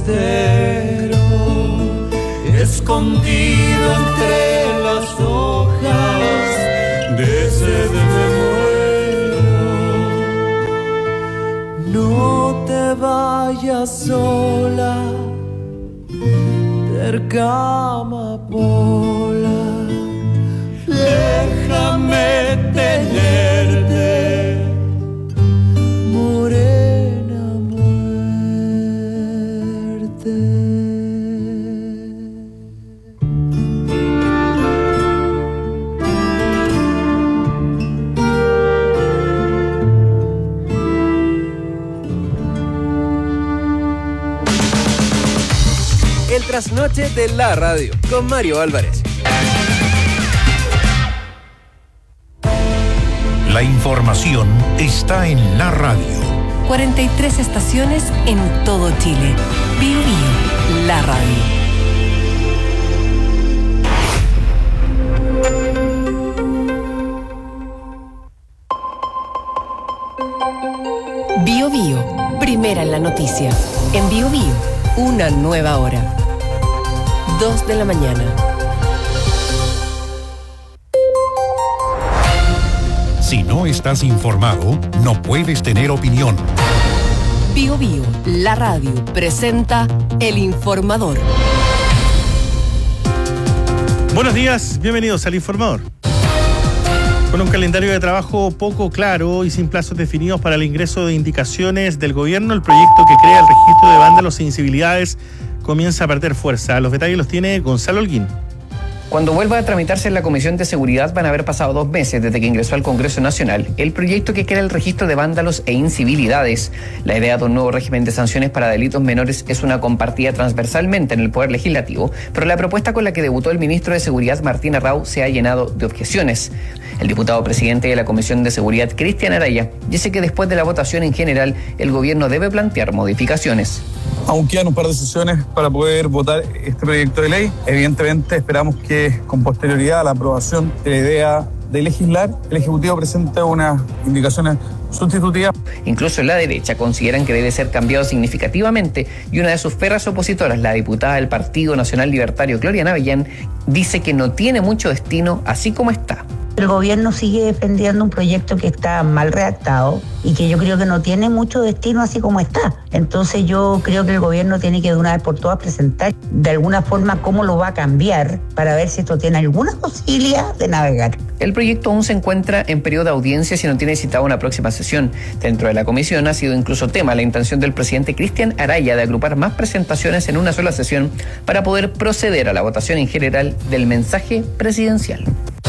forastero, escondido entre las hojas, de sed me muero. No te vayas sola, terca amapola, déjame tenerte, morena muerte. El trasnoche de la radio con Mario Álvarez. La información está en la radio. 43 estaciones en todo Chile. Bio Bio, la radio. Bio Bio, primera en la noticia. En Bio Bio, una nueva hora. 2 de la mañana. Si no estás informado, no puedes tener opinión. Bio Bio, la radio, presenta El Informador. Buenos días, bienvenidos al Informador. Con un calendario de trabajo poco claro y sin plazos definidos para el ingreso de indicaciones del gobierno, el proyecto que crea el registro de vándalos e incivilidades comienza a perder fuerza. Los detalles los tiene Gonzalo Holguín. Cuando vuelva a tramitarse en la Comisión de Seguridad van a haber pasado 2 meses desde que ingresó al Congreso Nacional el proyecto que crea el registro de vándalos e incivilidades. La idea de un nuevo régimen de sanciones para delitos menores es una compartida transversalmente en el Poder Legislativo, pero la propuesta con la que debutó el ministro de Seguridad, Martín Arrau, se ha llenado de objeciones. El diputado presidente de la Comisión de Seguridad, Cristian Araya, dice que después de la votación en general, el gobierno debe plantear modificaciones. Aún quedan un par de sesiones para poder votar este proyecto de ley. Evidentemente esperamos que con posterioridad a la aprobación de la idea de legislar, el Ejecutivo presente unas indicaciones sustitutivas. Incluso en la derecha consideran que debe ser cambiado significativamente y una de sus perras opositoras, la diputada del Partido Nacional Libertario, Gloria Navellán, dice que no tiene mucho destino así como está. El gobierno sigue defendiendo un proyecto que está mal redactado y que yo creo que no tiene mucho destino así como está. Entonces yo creo que el gobierno tiene que de una vez por todas presentar de alguna forma cómo lo va a cambiar para ver si esto tiene alguna posibilidad de navegar. El proyecto aún se encuentra en periodo de audiencias y no tiene citada una próxima sesión. Dentro de la comisión ha sido incluso tema la intención del presidente Cristian Araya de agrupar más presentaciones en una sola sesión para poder proceder a la votación en general del mensaje presidencial.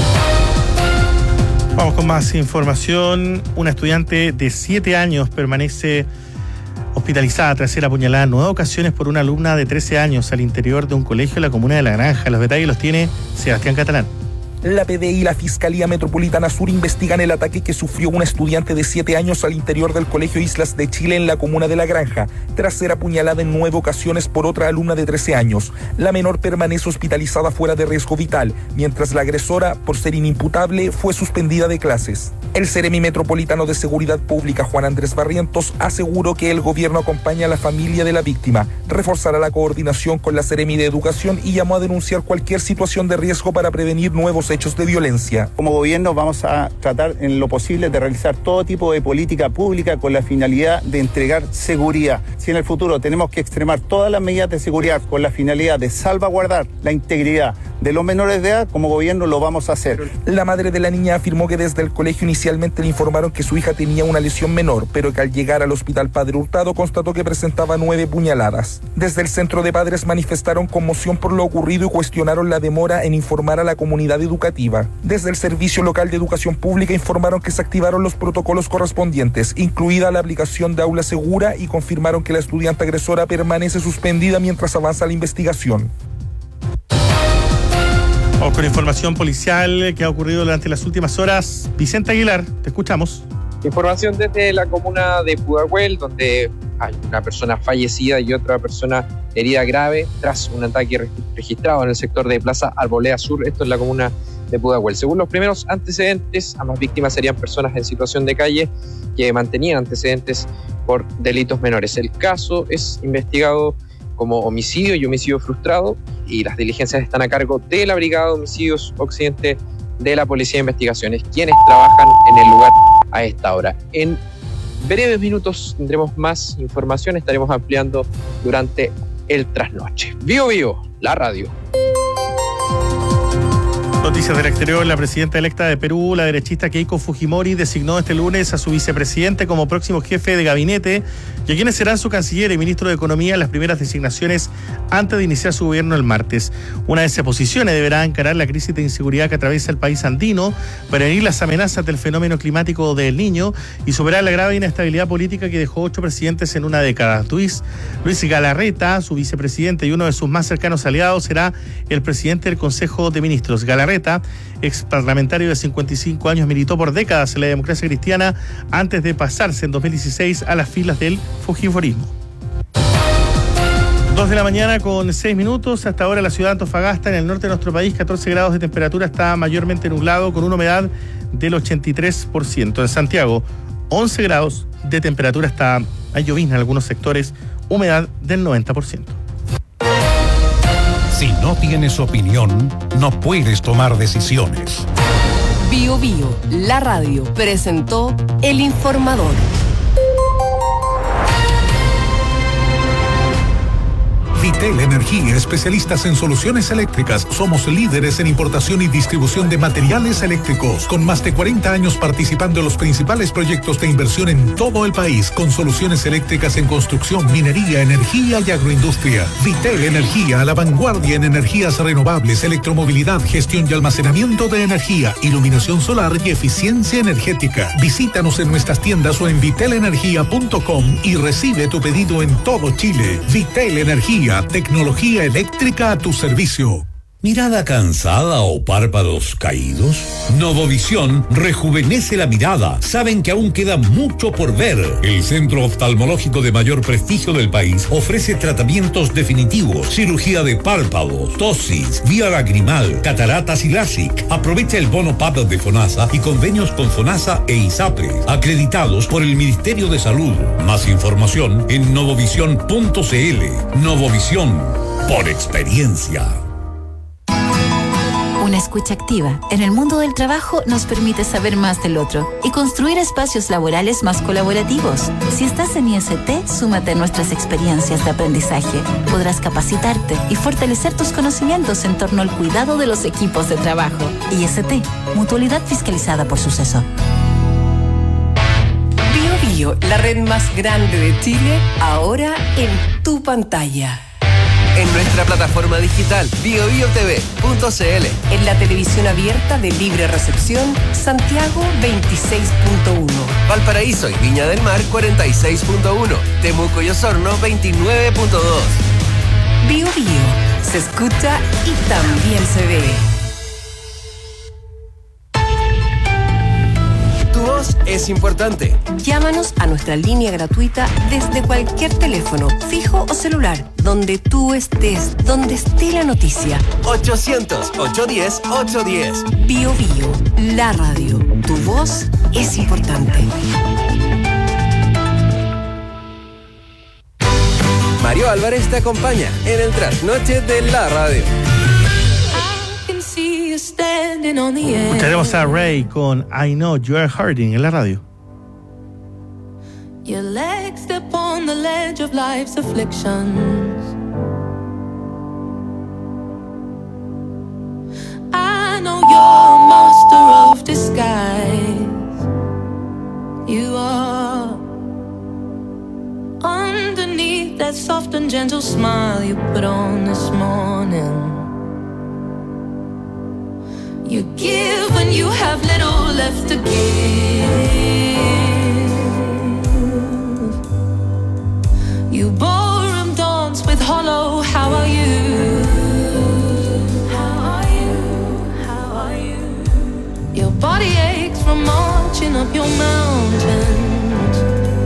Vamos con más información. Una estudiante de 7 años permanece hospitalizada tras ser apuñalada en 9 ocasiones por una alumna de 13 años al interior de un colegio en la comuna de La Granja. Los detalles los tiene Sebastián Catalán. La PDI y la Fiscalía Metropolitana Sur investigan el ataque que sufrió una estudiante de 7 años al interior del Colegio Islas de Chile en la comuna de La Granja, tras ser apuñalada en 9 ocasiones por otra alumna de 13 años. La menor permanece hospitalizada fuera de riesgo vital, mientras la agresora, por ser inimputable, fue suspendida de clases. El Seremi Metropolitano de Seguridad Pública, Juan Andrés Barrientos, aseguró que el gobierno acompaña a la familia de la víctima, reforzará la coordinación con la Seremi de Educación y llamó a denunciar cualquier situación de riesgo para prevenir nuevos hechos de violencia. Como gobierno vamos a tratar en lo posible de realizar todo tipo de política pública con la finalidad de entregar seguridad. Si en el futuro tenemos que extremar todas las medidas de seguridad con la finalidad de salvaguardar la integridad de los menores de edad, como gobierno lo vamos a hacer. La madre de la niña afirmó que desde el colegio inicialmente le informaron que su hija tenía una lesión menor, pero que al llegar al hospital Padre Hurtado constató que presentaba 9 puñaladas. Desde el centro de padres manifestaron conmoción por lo ocurrido y cuestionaron la demora en informar a la comunidad educativa. Desde el Servicio Local de Educación Pública informaron que se activaron los protocolos correspondientes, incluida la aplicación de aula segura, y confirmaron que la estudiante agresora permanece suspendida mientras avanza la investigación. Vamos con información policial que ha ocurrido durante las últimas horas. Vicente Aguilar, te escuchamos. Información desde la comuna de Pudahuel, donde hay una persona fallecida y otra persona herida grave tras un ataque registrado en el sector de Plaza Arboleda Sur. Esto es la comuna de Pudahuel. Según los primeros antecedentes, ambas víctimas serían personas en situación de calle que mantenían antecedentes por delitos menores. El caso es investigado como homicidio y homicidio frustrado, y las diligencias están a cargo de la Brigada de Homicidios Occidente de la Policía de Investigaciones, quienes trabajan en el lugar a esta hora. En breves minutos tendremos más información, estaremos ampliando durante el trasnoche. Bio Bio, la radio. Noticias del exterior. La presidenta electa de Perú, la derechista Keiko Fujimori, designó este lunes a su vicepresidente como próximo jefe de gabinete y a quienes serán su canciller y ministro de Economía en las primeras designaciones antes de iniciar su gobierno el martes. Una vez se posicione, deberá encarar la crisis de inseguridad que atraviesa el país andino, prevenir las amenazas del fenómeno climático del Niño y superar la grave inestabilidad política que dejó 8 presidentes en una década. Luis Galarreta, su vicepresidente y uno de sus más cercanos aliados, será el presidente del Consejo de Ministros. Galarreta, ex parlamentario de 55 años, militó por décadas en la democracia cristiana antes de pasarse en 2016 a las filas del fujimorismo. 2 de la mañana con 6 minutos. Hasta ahora la ciudad de Antofagasta, en el norte de nuestro país, 14 grados de temperatura, está mayormente nublado con una humedad del 83%. En Santiago, 11 grados de temperatura, hay llovizna en algunos sectores, humedad del 90%. Si no tienes opinión, no puedes tomar decisiones. Bio Bio, la radio, presentó El Informador. Vitel Energía, especialistas en soluciones eléctricas. Somos líderes en importación y distribución de materiales eléctricos, con más de 40 años participando en los principales proyectos de inversión en todo el país, con soluciones eléctricas en construcción, minería, energía y agroindustria. Vitel Energía, a la vanguardia en energías renovables, electromovilidad, gestión y almacenamiento de energía, iluminación solar y eficiencia energética. Visítanos en nuestras tiendas o en vitelenergia.com y recibe tu pedido en todo Chile. Vitel Energía, tecnología eléctrica a tu servicio. ¿Mirada cansada o párpados caídos? Novovisión rejuvenece la mirada. Saben que aún queda mucho por ver. El centro oftalmológico de mayor prestigio del país ofrece tratamientos definitivos, cirugía de párpados, tosis, vía lagrimal, cataratas y LASIK. Aprovecha el bono PAP de FONASA y convenios con FONASA e ISAPRE, acreditados por el Ministerio de Salud. Más información en novovisión.cl. Novovisión, por experiencia. Una escucha activa en el mundo del trabajo nos permite saber más del otro y construir espacios laborales más colaborativos. Si estás en IST, súmate a nuestras experiencias de aprendizaje. Podrás capacitarte y fortalecer tus conocimientos en torno al cuidado de los equipos de trabajo. IST, mutualidad fiscalizada por Suceso. Bio Bio, la red más grande de Chile, ahora en tu pantalla. En nuestra plataforma digital biobiotv.cl. En la televisión abierta de libre recepción, Santiago 26.1. Valparaíso y Viña del Mar 46.1. Temuco y Osorno 29.2. Bio Bio, se escucha y también se ve. Tu voz es importante. Llámanos a nuestra línea gratuita desde cualquier teléfono, fijo o celular, donde tú estés, donde esté la noticia. 800-810-810. Bio Bio, la radio. Tu voz es importante. Mario Álvarez te acompaña en el trasnoche de la radio. Escucharemos a Ray con I Know You Are Hurting en la radio. Your legs step on the ledge of life's afflictions. I know you're a master of disguise. You are. Underneath that soft and gentle smile you put on this morning, you give when you have little left to give. You ballroom dance with hollow, how are you? How are you? How are you? Your body aches from marching up your mountains,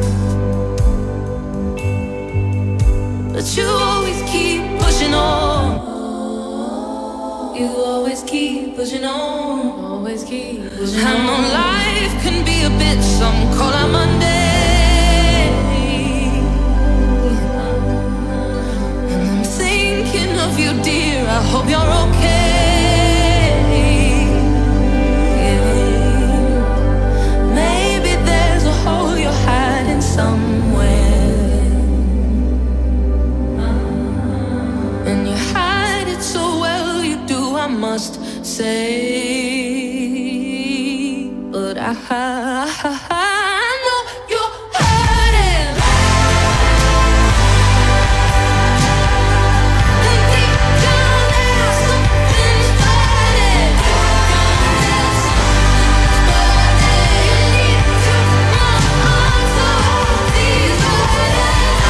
but you always keep pushing on. You always keep pushing on, always keep pushing on. I know life can be a bitch, some call it Monday. And love you, dear. I hope you're okay. Maybe there's a hole you're hiding somewhere, and you hide it so well, you do, I must say. But I know you're hurting. And deep down there's something burning. You need to answer these burdens.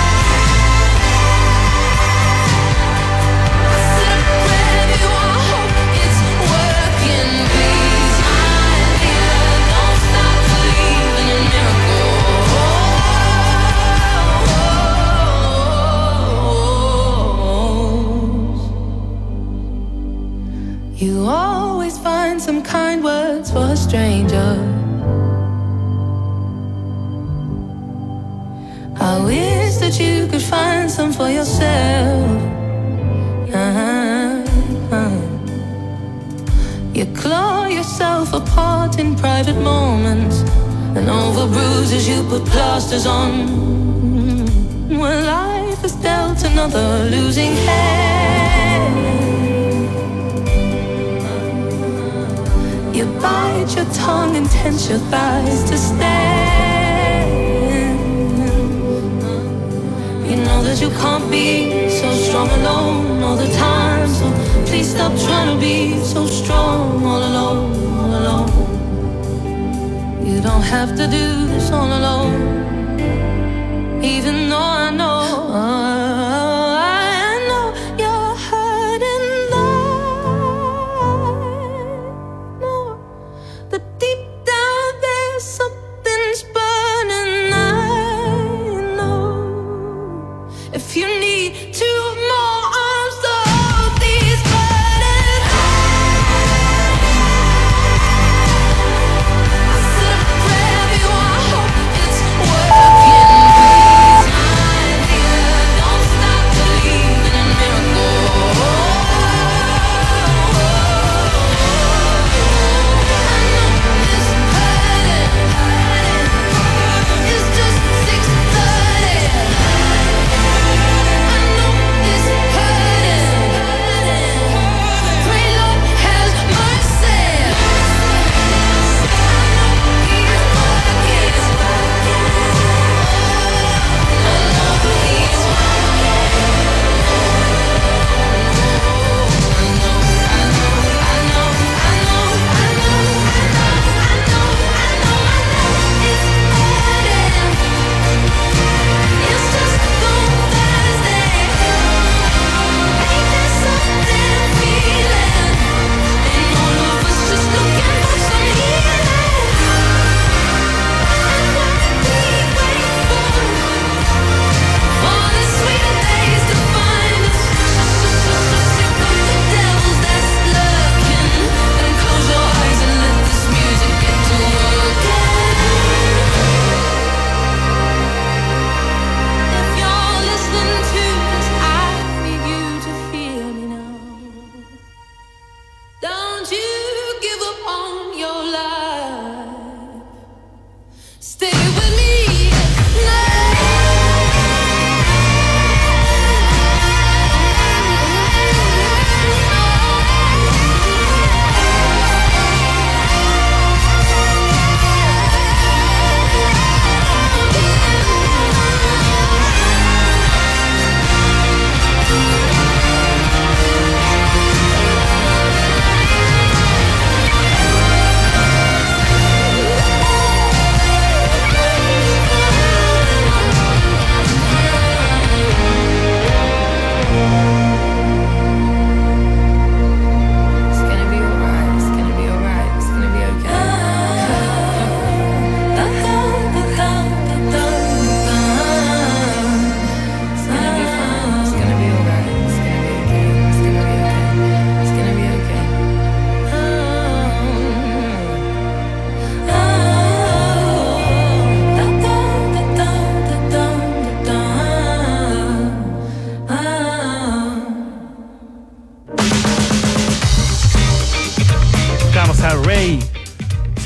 I said a prayer to you, I hope it's working. Please, my dear, don't stop believing in miracles. You always find some kind words for a stranger. I wish that you could find some for yourself. You claw yourself apart in private moments, and over bruises you put plasters on. When life has dealt another losing hand, you bite your tongue and tense your thighs to stand. You know that you can't be so strong alone all the time, so please stop trying to be so strong all alone, all alone. You don't have to do this all alone, even though I know you're hurting. I know that deep down there's something's burning. I know if you need two more arms to hold these burdens. I said a prayer for you, I hope it's working. Please, my dear, don't stop believing in miracles. I know this hurting is just 6:30. I know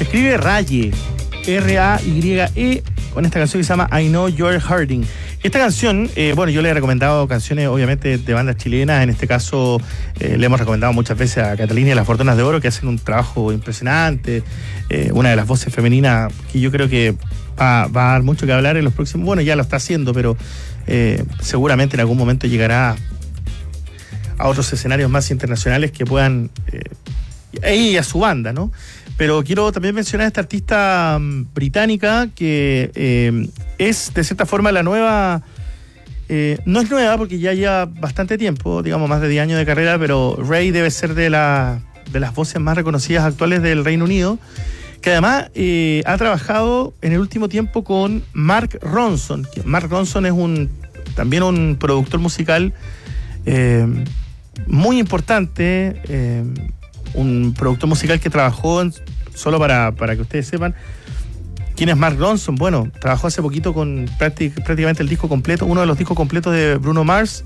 Se escribe Raye, R-A-Y-E, con esta canción que se llama I Know You're Hurting. Esta canción, bueno, yo le he recomendado canciones obviamente de bandas chilenas. En este caso le hemos recomendado muchas veces a Catalina y las Fortunas de Oro, que hacen un trabajo impresionante. Una de las voces femeninas que yo creo que va a dar mucho que hablar en los próximos. Bueno, ya lo está haciendo, pero seguramente en algún momento llegará a otros escenarios más internacionales que puedan y a su banda, ¿no? Pero quiero también mencionar a esta artista británica que es de cierta forma la nueva, no es nueva porque ya lleva bastante tiempo, digamos más de 10 años de carrera, pero Ray debe ser de las voces más reconocidas actuales del Reino Unido, que además ha trabajado en el último tiempo con Mark Ronson. Mark Ronson es también un productor musical muy importante, un productor musical que trabajó solo para que ustedes sepan quién es Mark Ronson. Bueno, trabajó hace poquito con prácticamente el disco completo, uno de los discos completos de Bruno Mars,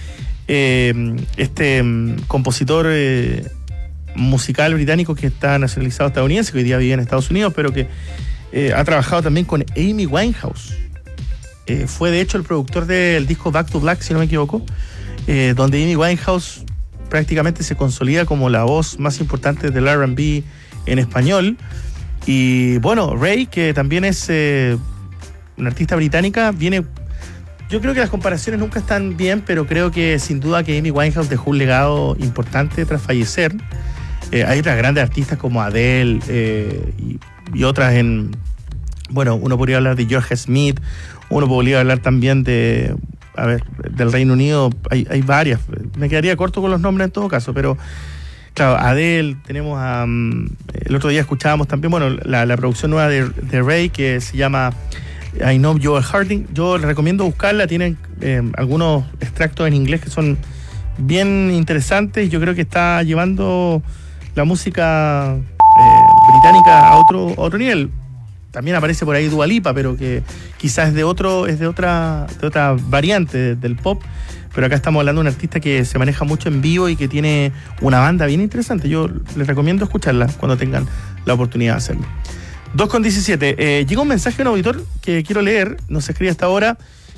compositor musical británico que está nacionalizado estadounidense, que hoy día vive en Estados Unidos, pero que ha trabajado también con Amy Winehouse. Fue de hecho el productor del disco Back to Black, si no me equivoco, donde Amy Winehouse prácticamente se consolida como la voz más importante del R&B en español. Y bueno, Ray, que también es una artista británica, viene... Yo creo que las comparaciones nunca están bien, pero creo que sin duda que Amy Winehouse dejó un legado importante tras fallecer. Hay otras grandes artistas como Adele y otras bueno, uno podría hablar de George Smith, uno podría hablar también del Reino Unido, hay varias. Me quedaría corto con los nombres en todo caso, pero claro, Adele, tenemos el otro día escuchábamos también, bueno, la producción nueva de Ray, que se llama I Know You're Hurting. Yo les recomiendo buscarla, tienen algunos extractos en inglés que son bien interesantes. Yo creo que está llevando la música británica a otro nivel. También aparece por ahí Dua Lipa, pero que quizás es de otra variante del pop. Pero acá estamos hablando de un artista que se maneja mucho en vivo y que tiene una banda bien interesante. Yo les recomiendo escucharla cuando tengan la oportunidad de hacerlo. 2:17. Llega un mensaje de un auditor que quiero leer. Nos escribe hasta ahora.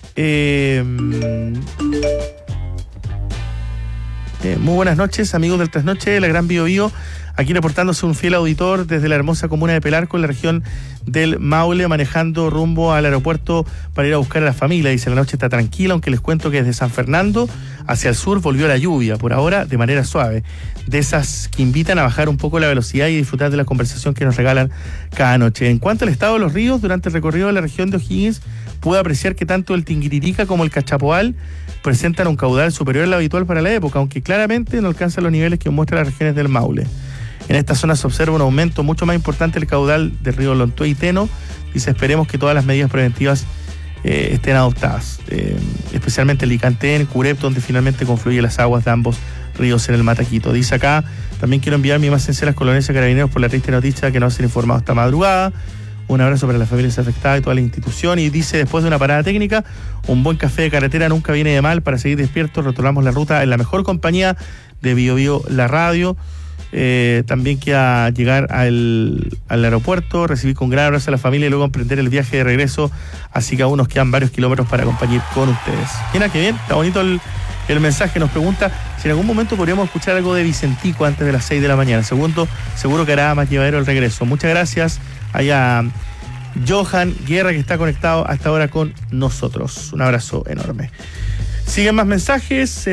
Muy buenas noches, amigos del Trasnoche de la Gran Bio Bio. Aquí reportándose un fiel auditor desde la hermosa comuna de Pelarco, en la región del Maule, manejando rumbo al aeropuerto para ir a buscar a la familia. Dice, la noche está tranquila, aunque les cuento que desde San Fernando hacia el sur volvió la lluvia, por ahora de manera suave. De esas que invitan a bajar un poco la velocidad y disfrutar de la conversación que nos regalan cada noche. En cuanto al estado de los ríos, durante el recorrido de la región de O'Higgins, pude apreciar que tanto el Tinguiririca como el Cachapoal presentan un caudal superior al habitual para la época, aunque claramente no alcanzan los niveles que muestran las regiones del Maule. En esta zona se observa un aumento mucho más importante del caudal del río Lontué y Teno. Dice, esperemos que todas las medidas preventivas estén adoptadas, especialmente el Licantén, Curep, donde finalmente confluyen las aguas de ambos ríos en el Mataquito. Dice acá, también quiero enviar mis más sinceras condolencias a Carabineros por la triste noticia que nos han informado esta madrugada. Un abrazo para las familias afectadas y toda la institución. Y dice, después de una parada técnica, un buen café de carretera nunca viene de mal. Para seguir despiertos, retomamos la ruta en la mejor compañía de Bio Bio, la radio. También queda llegar al aeropuerto, recibir con gran abrazo a la familia y luego emprender el viaje de regreso. Así que aún nos quedan varios kilómetros para acompañar con ustedes. Mira qué bien, está bonito el mensaje. Nos pregunta si en algún momento podríamos escuchar algo de Vicentico antes de las 6 de la mañana. Seguro que hará más llevadero el regreso. Muchas gracias a Johan Guerra, que está conectado hasta ahora con nosotros. Un abrazo enorme. Siguen más mensajes.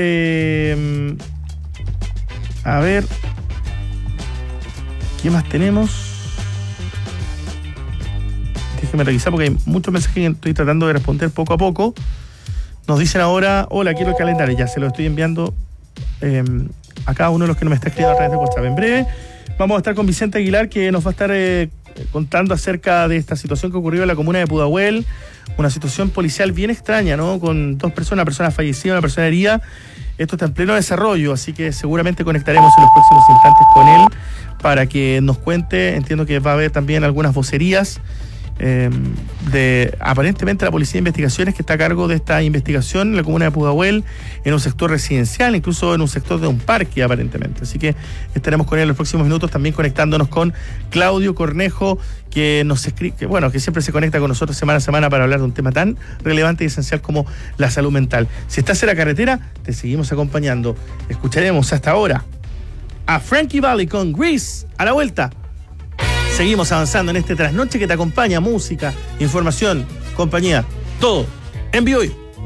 A ver, ¿qué más tenemos? Déjeme revisar porque hay muchos mensajes que estoy tratando de responder poco a poco. Nos dicen ahora, hola, quiero el calendario. Ya se lo estoy enviando a cada uno de los que nos está escribiendo a través de WhatsApp. En breve vamos a estar con Vicente Aguilar, que nos va a estar contando acerca de esta situación que ocurrió en la comuna de Pudahuel. Una situación policial bien extraña, ¿no? Con dos personas, una persona fallecida, una persona herida. Esto está en pleno desarrollo, así que seguramente conectaremos en los próximos instantes con él para que nos cuente. Entiendo que va a haber también algunas vocerías de aparentemente la Policía de Investigaciones, que está a cargo de esta investigación en la comuna de Pudahuel, en un sector residencial, incluso en un sector de un parque aparentemente. Así que estaremos con él en los próximos minutos, también conectándonos con Claudio Cornejo, que nos escribe, que siempre se conecta con nosotros semana a semana para hablar de un tema tan relevante y esencial como la salud mental. Si estás en la carretera, te seguimos acompañando. Escucharemos hasta ahora a Frankie Valli con Grease. A la vuelta seguimos avanzando en este trasnoche que te acompaña: música, información, compañía, todo en vivo.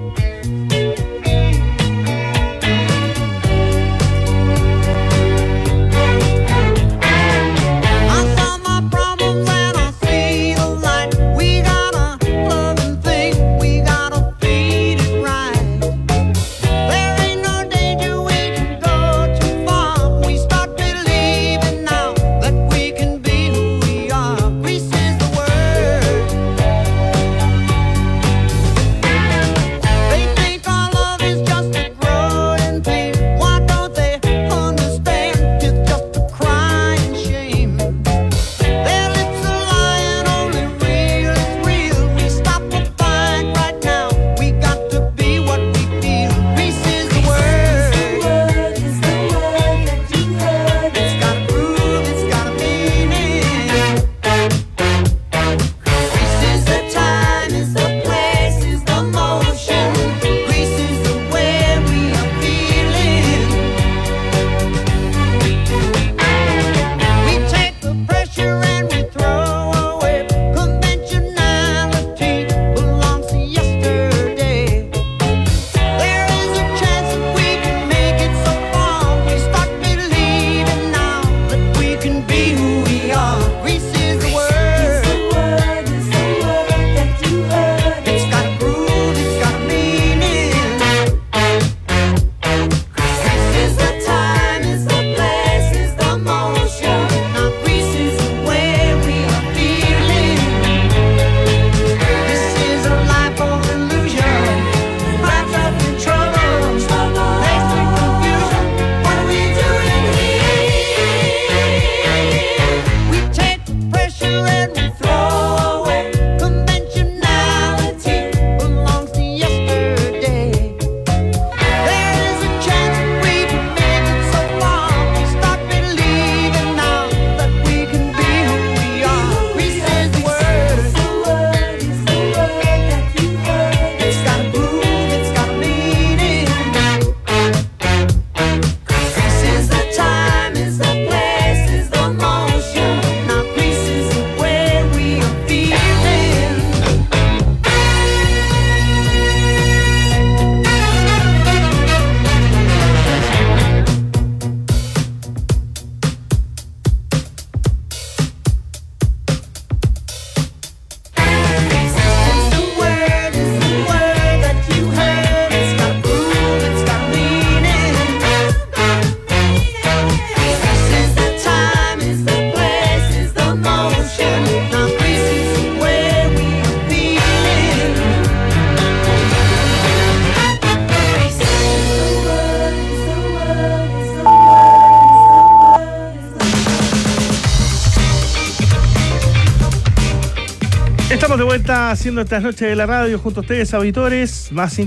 Estamos de vuelta haciendo estas noches de la radio junto a ustedes, auditores. Más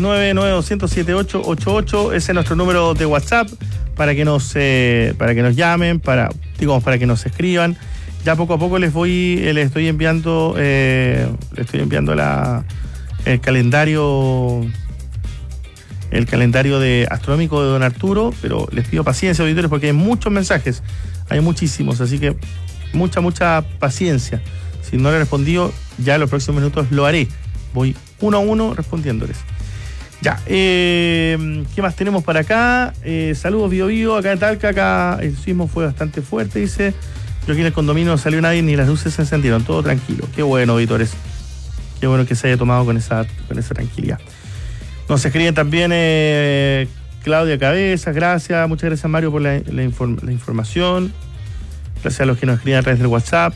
569-9200-7888. Ese es nuestro número de WhatsApp para que nos llamen, para que nos escriban. Ya poco a poco les estoy enviando el calendario de astronómico de don Arturo, pero les pido paciencia, auditores, porque hay muchos mensajes, hay muchísimos, así que mucha paciencia. Si no le he respondido, ya en los próximos minutos lo haré. Voy uno a uno respondiéndoles. Ya, ¿qué más tenemos para acá? Saludos, Bio, acá en Talca, acá el sismo fue bastante fuerte, dice. Yo aquí en el condominio no salió nadie ni las luces se encendieron, todo tranquilo. Qué bueno, auditores. Qué bueno que se haya tomado con esa tranquilidad. Nos escriben también Claudia Cabezas, gracias. Muchas gracias, Mario, por la información. Gracias a los que nos escriben a través del WhatsApp.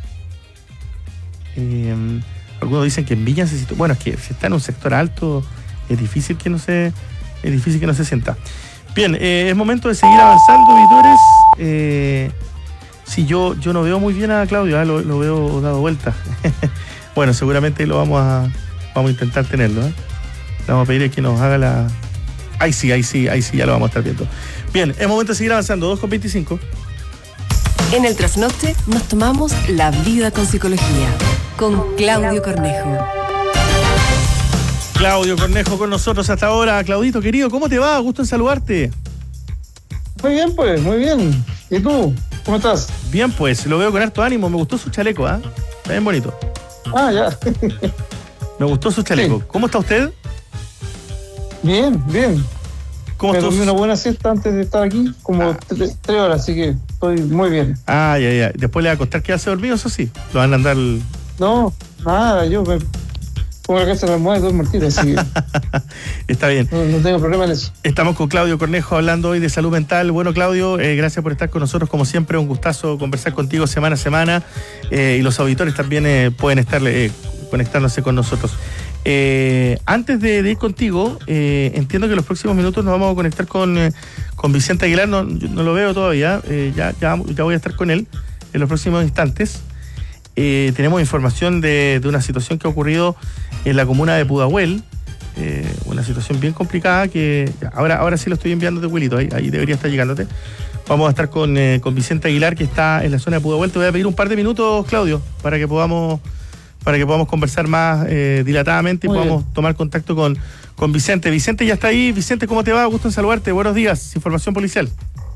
Algunos dicen que en Viña se sitúa. Bueno, es que si está en un sector alto, es difícil que no se sienta. Bien, es momento de seguir avanzando, auditores. Sí, yo no veo muy bien a Claudio, lo veo dado vuelta. Bueno, seguramente lo vamos a intentar tenerlo, ¿eh? Le vamos a pedir que nos haga la... Ahí sí, ya lo vamos a estar viendo. Bien, es momento de seguir avanzando, 2:25. En el trasnoche nos tomamos la vida con psicología, con Claudio Cornejo. Claudio Cornejo con nosotros hasta ahora. Claudito, querido, ¿cómo te va? Gusto en saludarte. Muy bien, pues, muy bien. ¿Y tú? ¿Cómo estás? Bien, pues, lo veo con harto ánimo. Me gustó su chaleco, ¿ah? Está bien bonito. Ah, ya. Me gustó su chaleco. Sí. ¿Cómo está usted? Bien. ¿Cómo me estás? Dormí una buena siesta antes de estar aquí, como 3 horas, así que estoy muy bien. Ah, ya. Después le va a costar quedarse dormido, eso sí. Lo van a andar... No, nada, yo me pongo la cabeza en la almohada y duermo al tiro, así que... Está bien. No tengo problema en eso. Estamos con Claudio Cornejo hablando hoy de salud mental. Bueno, Claudio, gracias por estar con nosotros, como siempre, un gustazo conversar contigo semana a semana, y los auditores también pueden estar conectándose con nosotros. Antes de ir contigo, entiendo que en los próximos minutos nos vamos a conectar con Vicente Aguilar. No lo veo todavía, ya voy a estar con él en los próximos instantes. Tenemos información de una situación que ha ocurrido en la comuna de Pudahuel, una situación bien complicada que ahora sí lo estoy enviando de Wilito, ahí debería estar llegándote. Vamos a estar con Vicente Aguilar, que está en la zona de Pudahuel. Te voy a pedir un par de minutos, Claudio, para que podamos conversar más dilatadamente y podamos tomar contacto con Vicente. Vicente ya está ahí. Vicente, ¿cómo te va? Gusto en saludarte. Buenos días. Información policial.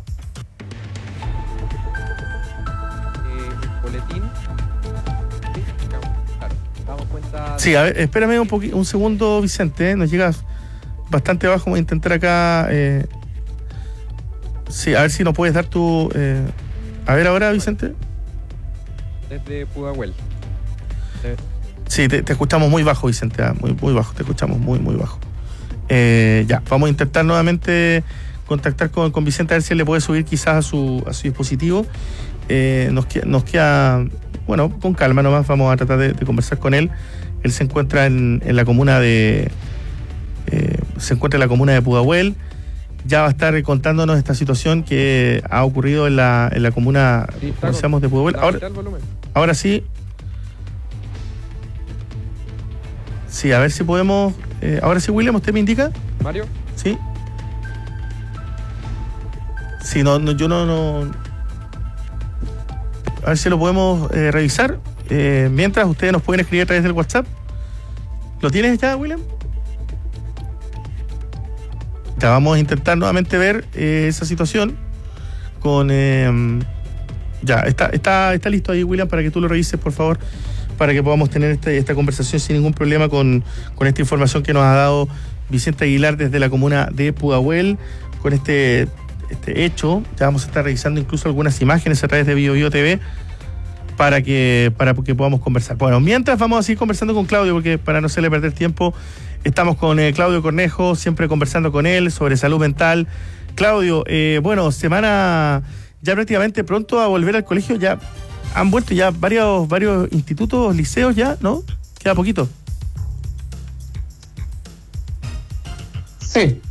Boletín. Claro, damos cuenta. Sí, a ver, espérame un segundo, Vicente. Nos llegas bastante abajo. Voy a intentar acá. Sí, a ver si nos puedes dar tu. A ver ahora, Vicente. Desde Pudahuel. Sí, te escuchamos muy bajo, Vicente, muy bajo, te escuchamos muy bajo. Ya, vamos a intentar nuevamente contactar con Vicente, a ver si él le puede subir quizás a su dispositivo. Nos queda, bueno, con calma nomás, vamos a tratar de conversar con él. Él se encuentra en la comuna de Pudahuel. Ya va a estar contándonos esta situación que ha ocurrido en la comuna, sí, como decíamos, de Pudahuel. Ahora sí. Sí, a ver si podemos... ahora sí, William, ¿usted me indica? ¿Mario? Sí. Sí, yo no... A ver si lo podemos revisar. Mientras, ustedes nos pueden escribir a través del WhatsApp. ¿Lo tienes ya, William? Ya vamos a intentar nuevamente ver esa situación con... ya, está listo ahí, William, para que tú lo revises, por favor, para que podamos tener esta conversación sin ningún problema con esta información que nos ha dado Vicente Aguilar desde la comuna de Pudahuel, con este hecho. Ya vamos a estar revisando incluso algunas imágenes a través de BioBio TV para que podamos conversar. Bueno, mientras vamos a seguir conversando con Claudio, porque para no hacerle perder tiempo, estamos con Claudio Cornejo, siempre conversando con él sobre salud mental. Claudio, bueno, semana ya prácticamente pronto a volver al colegio. Ya han vuelto ya varios institutos, liceos ya, ¿no? Queda poquito. Sí.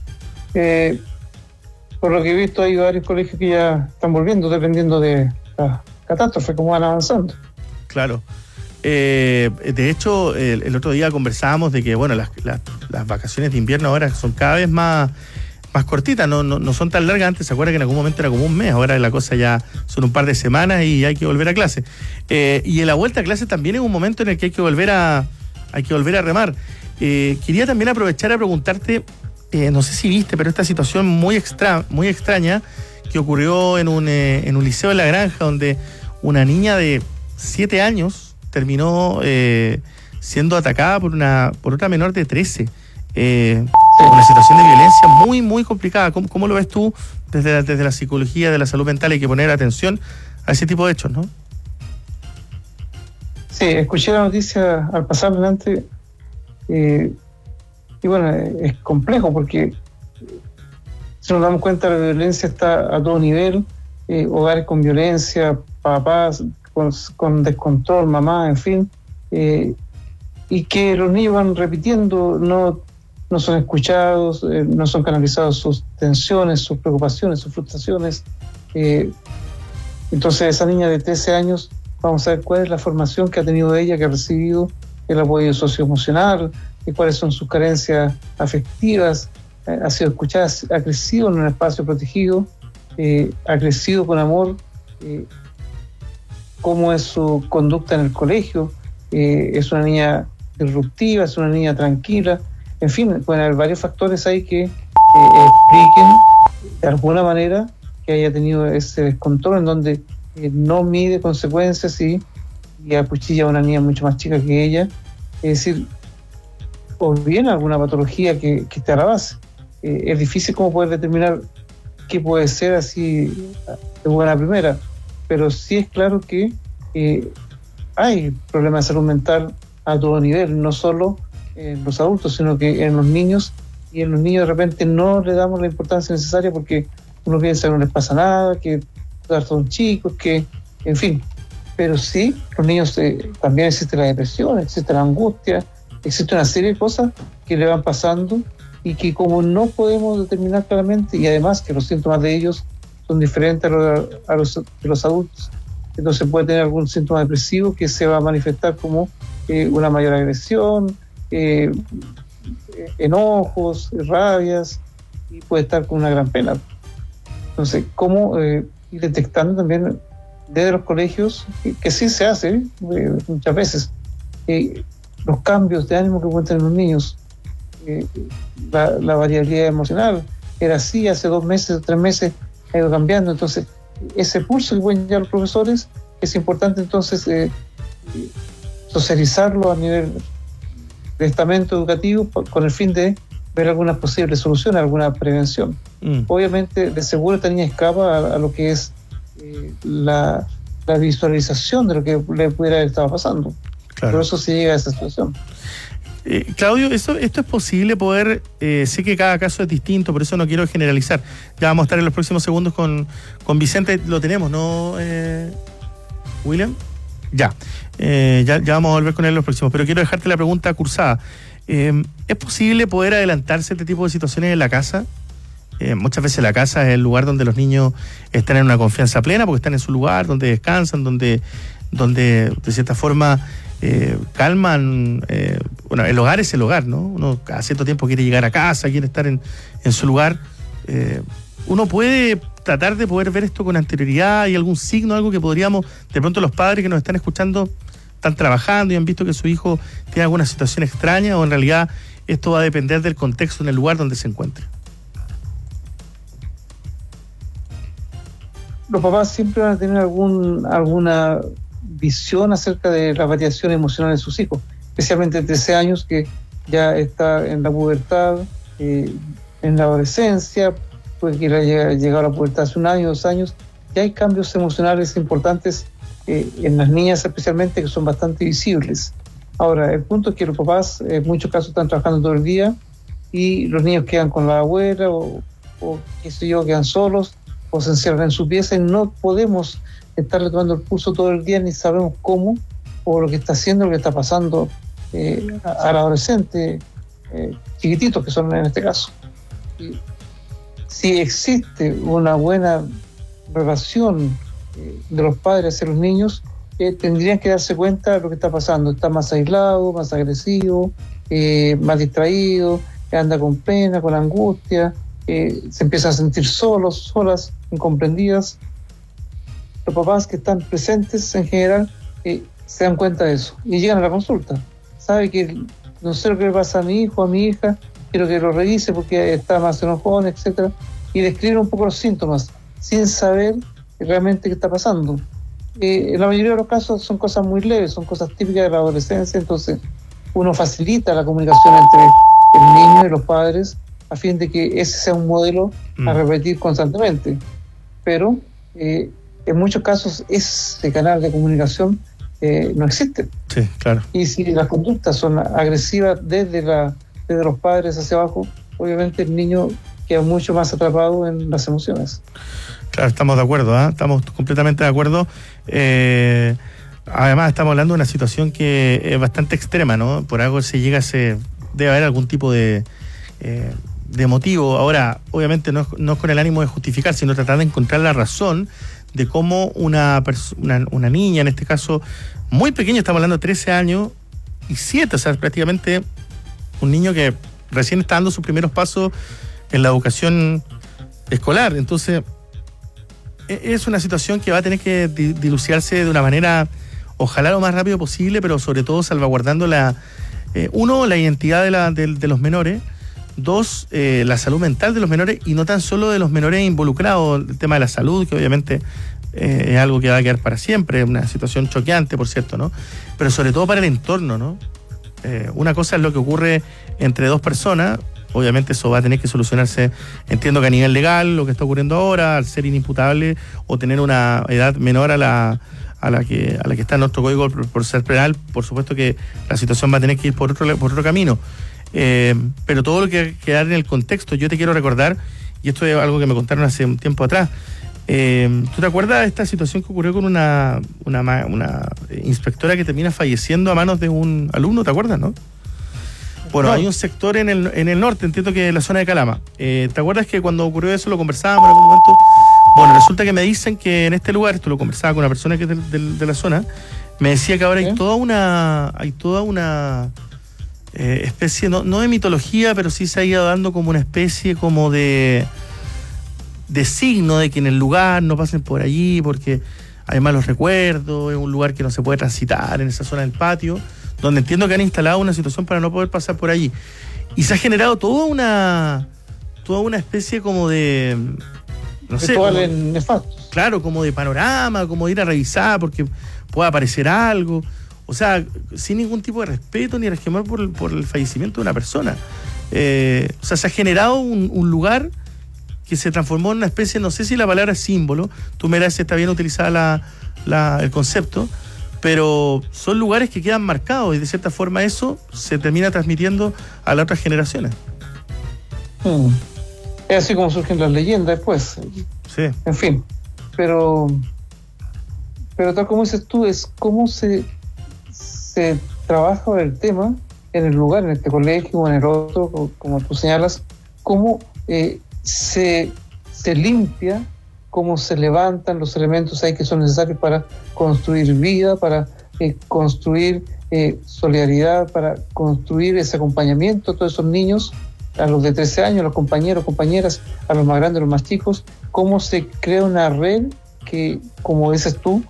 Por lo que he visto, hay varios colegios que ya están volviendo, dependiendo de la catástrofe, cómo van avanzando. Claro. De hecho, el otro día conversábamos de que, bueno, las vacaciones de invierno ahora son cada vez más cortitas, no son tan largas. Antes, ¿se acuerda que en algún momento era como un mes? Ahora la cosa ya son un par de semanas y hay que volver a clase. Y en la vuelta a clase también es un momento en el que hay que volver a remar. Quería también aprovechar a preguntarte, no sé si viste, pero esta situación muy extraña que ocurrió en un liceo en La Granja, donde una niña de 7 años terminó siendo atacada por otra menor de 13. Una situación de violencia muy complicada. ¿Cómo lo ves tú desde la psicología de la salud mental? Hay que poner atención a ese tipo de hechos, ¿no? Sí, escuché la noticia al pasar delante, y bueno, es complejo porque si nos damos cuenta, la violencia está a todo nivel, hogares con violencia, papás con descontrol, mamá, en fin, y que los niños van repitiendo, no son escuchados, no son canalizados sus tensiones, sus preocupaciones, sus frustraciones. Entonces esa niña de 13 años, vamos a ver cuál es la formación que ha tenido ella, que ha recibido el apoyo socioemocional, cuáles son sus carencias afectivas, ha sido escuchada, ha crecido en un espacio protegido, ha crecido con amor, cómo es su conducta en el colegio, es una niña disruptiva, es una niña tranquila, en fin, pueden haber varios factores ahí que expliquen de alguna manera que haya tenido ese descontrol en donde no mide consecuencias y acuchilla a una niña mucho más chica que ella, es decir, o bien alguna patología que esté a la base. Es difícil como poder determinar qué puede ser así de buena primera, pero sí es claro que hay problemas de salud mental a todo nivel, no solo en los adultos, sino que en los niños, y en los niños de repente no le damos la importancia necesaria porque uno piensa que no les pasa nada, que son chicos, que, en fin, pero sí, los niños también existe la depresión, existe la angustia, existe una serie de cosas que le van pasando y que como no podemos determinar claramente, y además que los síntomas de ellos son diferentes a los de los adultos, entonces puede tener algún síntoma depresivo que se va a manifestar como una mayor agresión, enojos, rabias, y puede estar con una gran pena. Entonces, ¿cómo ir detectando también desde los colegios, que sí se hace muchas veces, los cambios de ánimo que encuentran los niños, la variabilidad emocional, era así hace 2 meses, 3 meses, ha ido cambiando, entonces ese pulso que pueden llevar los profesores es importante entonces socializarlo a nivel de estamento educativo con el fin de ver algunas posibles soluciones, alguna prevención. Obviamente, de seguro esta niña escapa a lo que es la visualización de lo que le pudiera haber estado pasando. Claro. Por eso se llega a esa situación. Claudio, esto es posible poder, sé que cada caso es distinto, por eso no quiero generalizar. Ya vamos a estar en los próximos segundos con Vicente, lo tenemos, ¿no, William? Ya vamos a volver con él en los próximos, pero quiero dejarte la pregunta cursada. ¿Es posible poder adelantarse a este tipo de situaciones en la casa? Muchas veces la casa es el lugar donde los niños están en una confianza plena, porque están en su lugar, donde descansan, donde de cierta forma calman. Bueno, el hogar es el hogar, ¿no? Uno cada cierto tiempo quiere llegar a casa, quiere estar en su lugar. Uno puede tratar de poder ver esto con anterioridad. ¿Hay algún signo, algo que podríamos, de pronto los padres que nos están escuchando están trabajando y han visto que su hijo tiene alguna situación extraña, o en realidad esto va a depender del contexto en el lugar donde se encuentre? Los papás siempre van a tener alguna visión acerca de la variación emocional de sus hijos, especialmente de 13 años, que ya está en la pubertad, en la adolescencia, puede que haya llegado a la pubertad hace 1 año, 2 años. Ya hay cambios emocionales importantes en las niñas especialmente, que son bastante visibles. Ahora, el punto es que los papás en muchos casos están trabajando todo el día y los niños quedan con la abuela o qué sé yo, quedan solos o se encierran en su pieza, y no podemos estarle tomando el pulso todo el día, ni sabemos cómo o lo que está haciendo, lo que está pasando al adolescente, chiquititos que son en este caso. Y si existe una buena relación de los padres hacia los niños, tendrían que darse cuenta de lo que está pasando. Está más aislado, más agresivo, más distraído, anda con pena, con angustia, se empiezan a sentir solas, incomprendidas. Los papás que están presentes en general se dan cuenta de eso y llegan a la consulta. Sabe que no sé lo que le pasa a mi hijo, a mi hija, quiero que lo revise porque está más enojón, etcétera, y describir un poco los síntomas sin saber realmente qué está pasando. En la mayoría de los casos son cosas muy leves, son cosas típicas de la adolescencia, entonces uno facilita la comunicación entre el niño y los padres a fin de que ese sea un modelo a repetir constantemente. Pero en muchos casos ese canal de comunicación no existe. Sí, claro. Y si las conductas son agresivas desde los padres hacia abajo, obviamente el niño queda mucho más atrapado en las emociones. Claro, estamos de acuerdo, estamos completamente de acuerdo. Además, estamos hablando de una situación que es bastante extrema, ¿no? Por algo debe haber algún tipo de motivo. Ahora, obviamente no es con el ánimo de justificar, sino tratar de encontrar la razón de cómo una niña, en este caso muy pequeña, estamos hablando de 13 años, y 7, o sea, prácticamente un niño que recién está dando sus primeros pasos en la educación escolar. Entonces, es una situación que va a tener que dilucidarse de una manera, ojalá lo más rápido posible, pero sobre todo salvaguardando la identidad de los menores, 2, la salud mental de los menores, y no tan solo de los menores involucrados, el tema de la salud, que obviamente es algo que va a quedar para siempre, una situación choqueante, por cierto, ¿no? Pero sobre todo para el entorno, ¿no? Una cosa es lo que ocurre entre 2 personas, obviamente eso va a tener que solucionarse, entiendo que a nivel legal, lo que está ocurriendo ahora, al ser inimputable o tener una edad menor a la que está en nuestro código por ser penal, por supuesto que la situación va a tener que ir por otro camino. Pero todo lo que quedar en el contexto, yo te quiero recordar, y esto es algo que me contaron hace un tiempo atrás, ¿tú te acuerdas de esta situación que ocurrió con una inspectora que termina falleciendo a manos de un alumno? ¿Te acuerdas, no? Bueno, no. Hay un sector en el norte, entiendo que en la zona de Calama. ¿Te acuerdas que cuando ocurrió eso lo conversábamos en algún momento? Bueno, resulta que me dicen que en este lugar, esto lo conversaba con una persona que es de la zona, me decía que ahora hay toda una especie, no de mitología, pero sí se ha ido dando como una especie como de signo de que en el lugar no pasen por allí porque hay malos recuerdos, es un lugar que no se puede transitar en esa zona del patio, donde entiendo que han instalado una situación para no poder pasar por allí. Y se ha generado toda una especie como de... no sé, claro, como de panorama, como de ir a revisar porque pueda aparecer algo. O sea, sin ningún tipo de respeto ni resquemor por el fallecimiento de una persona. O sea, se ha generado un lugar que se transformó en una especie, no sé si la palabra es símbolo, tú me dirás si está bien utilizada el concepto, pero son lugares que quedan marcados y de cierta forma eso se termina transmitiendo a las otras generaciones. Es así como surgen las leyendas después. Sí. En fin, pero tal como dices tú, es cómo se trabaja el tema en el lugar, en este colegio o en el otro, como tú señalas, cómo se limpia, cómo se levantan los elementos ahí que son necesarios para construir vida, para construir solidaridad, para construir ese acompañamiento a todos esos niños, a los de 13 años, a los compañeros, compañeras, a los más grandes, a los más chicos, cómo se crea una red que, como dices tú,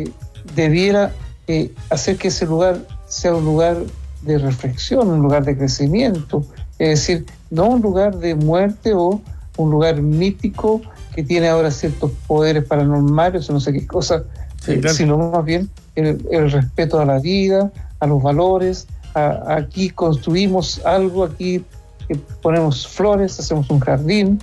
debiera hacer que ese lugar sea un lugar de reflexión, un lugar de crecimiento, es decir, no un lugar de muerte o un lugar mítico que tiene ahora ciertos poderes paranormales o no sé qué cosa, sí, claro. Sino más bien el respeto a la vida, a los valores, aquí construimos algo, aquí ponemos flores, hacemos un jardín,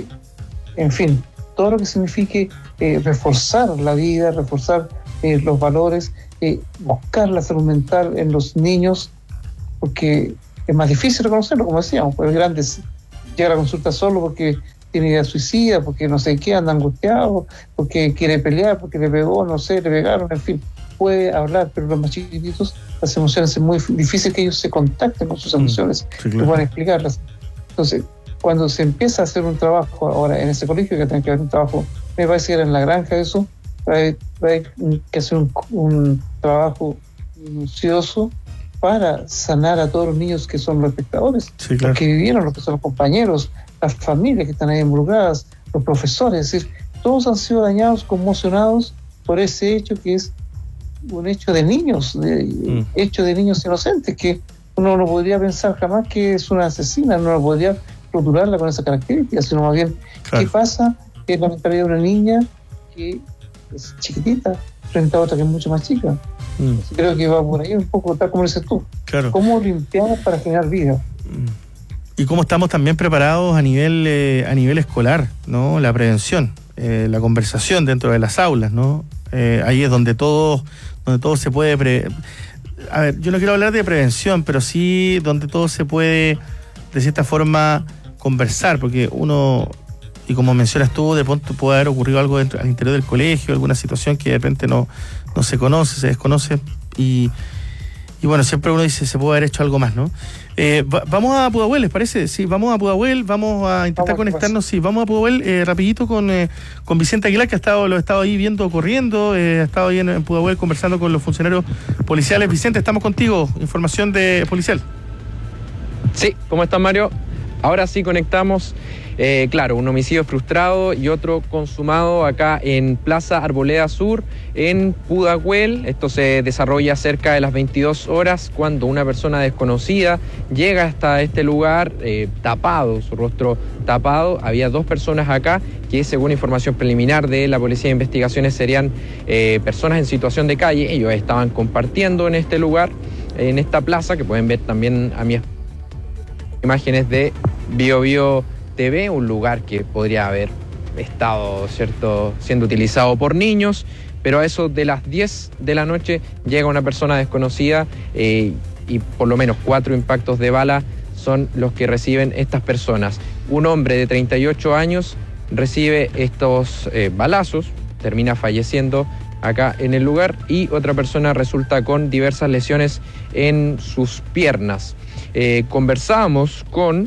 en fin, todo lo que signifique reforzar la vida, reforzar los valores, buscar la salud mental en los niños, porque es más difícil reconocerlo, como decíamos, pues el grande llega a la consulta solo porque tiene idea suicida, porque no sé qué, anda angustiado, porque quiere pelear, porque le pegó, no sé, le pegaron, en fin, puede hablar, pero los más chiquititos, las emociones es muy difícil que ellos se contacten con sus emociones, sí, claro. Y puedan explicarlas. Entonces, cuando se empieza a hacer un trabajo ahora en ese colegio, que tiene que haber un trabajo, me parece que era en la granja eso, hay que hacer un trabajo minucioso para sanar a todos los niños que son los espectadores, sí, claro. Los que vivieron, los que son los compañeros, las familias que están ahí involucradas, los profesores, es decir, todos han sido dañados, conmocionados por ese hecho que es un hecho de niños, hecho de niños inocentes, que uno no podría pensar jamás que es una asesina, no lo podría rotularla con esa característica, sino más bien, claro. ¿Qué pasa? Que es la mentalidad de una niña que es chiquitita frente a otra que es mucho más chica. Creo que va por ahí un poco, tal como dices tú. Claro. ¿Cómo limpiamos para generar vida? Y cómo estamos también preparados a nivel escolar, ¿no? La prevención, la conversación dentro de las aulas, ¿no? Ahí es donde todo se puede... A ver, yo no quiero hablar de prevención, pero sí donde todo se puede, de cierta forma, conversar, porque uno... Y como mencionas tú, de pronto puede haber ocurrido algo al interior del colegio, alguna situación que de repente no se conoce, se desconoce, y bueno, siempre uno dice, se puede haber hecho algo más, ¿no? Vamos a Pudahuel, ¿les parece? Sí, vamos a Pudahuel, vamos a intentar conectarnos. Sí, vamos a Pudahuel rapidito con Vicente Aguilar, que lo ha estado ahí viendo corriendo, ha estado ahí en Pudahuel conversando con los funcionarios policiales. Vicente, estamos contigo, información de policial. Sí, ¿cómo estás, Mario? Ahora sí conectamos. Claro, un homicidio frustrado y otro consumado acá en Plaza Arboleda Sur, en Pudahuel. Esto se desarrolla cerca de las 22 horas cuando una persona desconocida llega hasta este lugar tapado, su rostro tapado. Había 2 personas acá que, según información preliminar de la Policía de Investigaciones, serían personas en situación de calle. Ellos estaban compartiendo en este lugar, en esta plaza, que pueden ver también a mi imágenes de BioBio TV, un lugar que podría haber estado, ¿cierto?, siendo utilizado por niños, pero a eso de las 10 de la noche llega una persona desconocida y por lo menos 4 impactos de bala son los que reciben estas personas. Un hombre de 38 años recibe estos balazos, termina falleciendo acá en el lugar, y otra persona resulta con diversas lesiones en sus piernas. Conversábamos con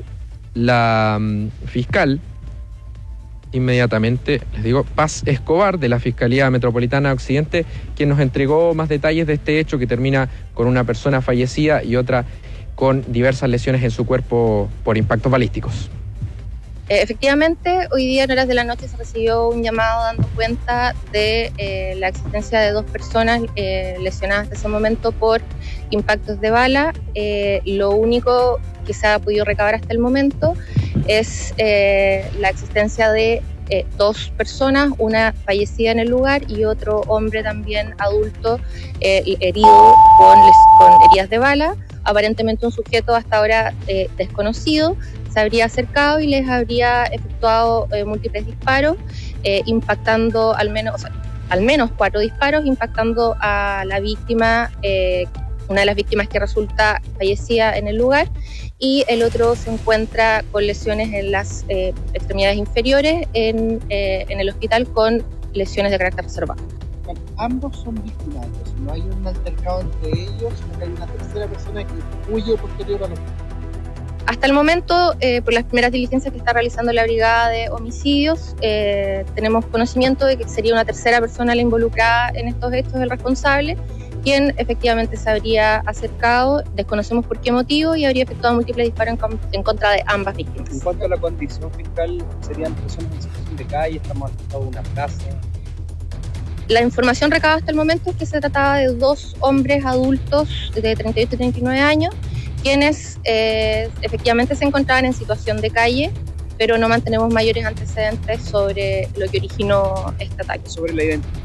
la fiscal, inmediatamente, les digo, Paz Escobar, de la Fiscalía Metropolitana Occidente, quien nos entregó más detalles de este hecho que termina con una persona fallecida y otra con diversas lesiones en su cuerpo por impactos balísticos. Efectivamente, hoy día en horas de la noche se recibió un llamado dando cuenta de la existencia de 2 personas lesionadas hasta ese momento por impactos de bala. Lo único que se ha podido recabar hasta el momento es la existencia de 2 personas, una fallecida en el lugar y otro hombre también adulto herido con heridas de bala. Aparentemente un sujeto hasta ahora desconocido se habría acercado y les habría efectuado múltiples disparos, impactando al menos 4 disparos, impactando a la víctima, una de las víctimas que resulta fallecida en el lugar, y el otro se encuentra con lesiones en las extremidades inferiores en el hospital con lesiones de carácter reservado. Ambos son víctimas, entonces no hay un altercado entre ellos, sino que hay una tercera persona que huye posterior a los... Hasta el momento, por las primeras diligencias que está realizando la Brigada de Homicidios, tenemos conocimiento de que sería una tercera persona la involucrada en estos hechos, el responsable, quien efectivamente se habría acercado, desconocemos por qué motivo, y habría efectuado múltiples disparos en contra de ambas víctimas. En cuanto a la condición fiscal, ¿serían personas en situación de calle? ¿Estamos al de una plaza? La información recabada hasta el momento es que se trataba de 2 hombres adultos de 38 y 39 años, quienes efectivamente se encontraban en situación de calle, pero no mantenemos mayores antecedentes sobre lo que originó este ataque. Sobre la identidad.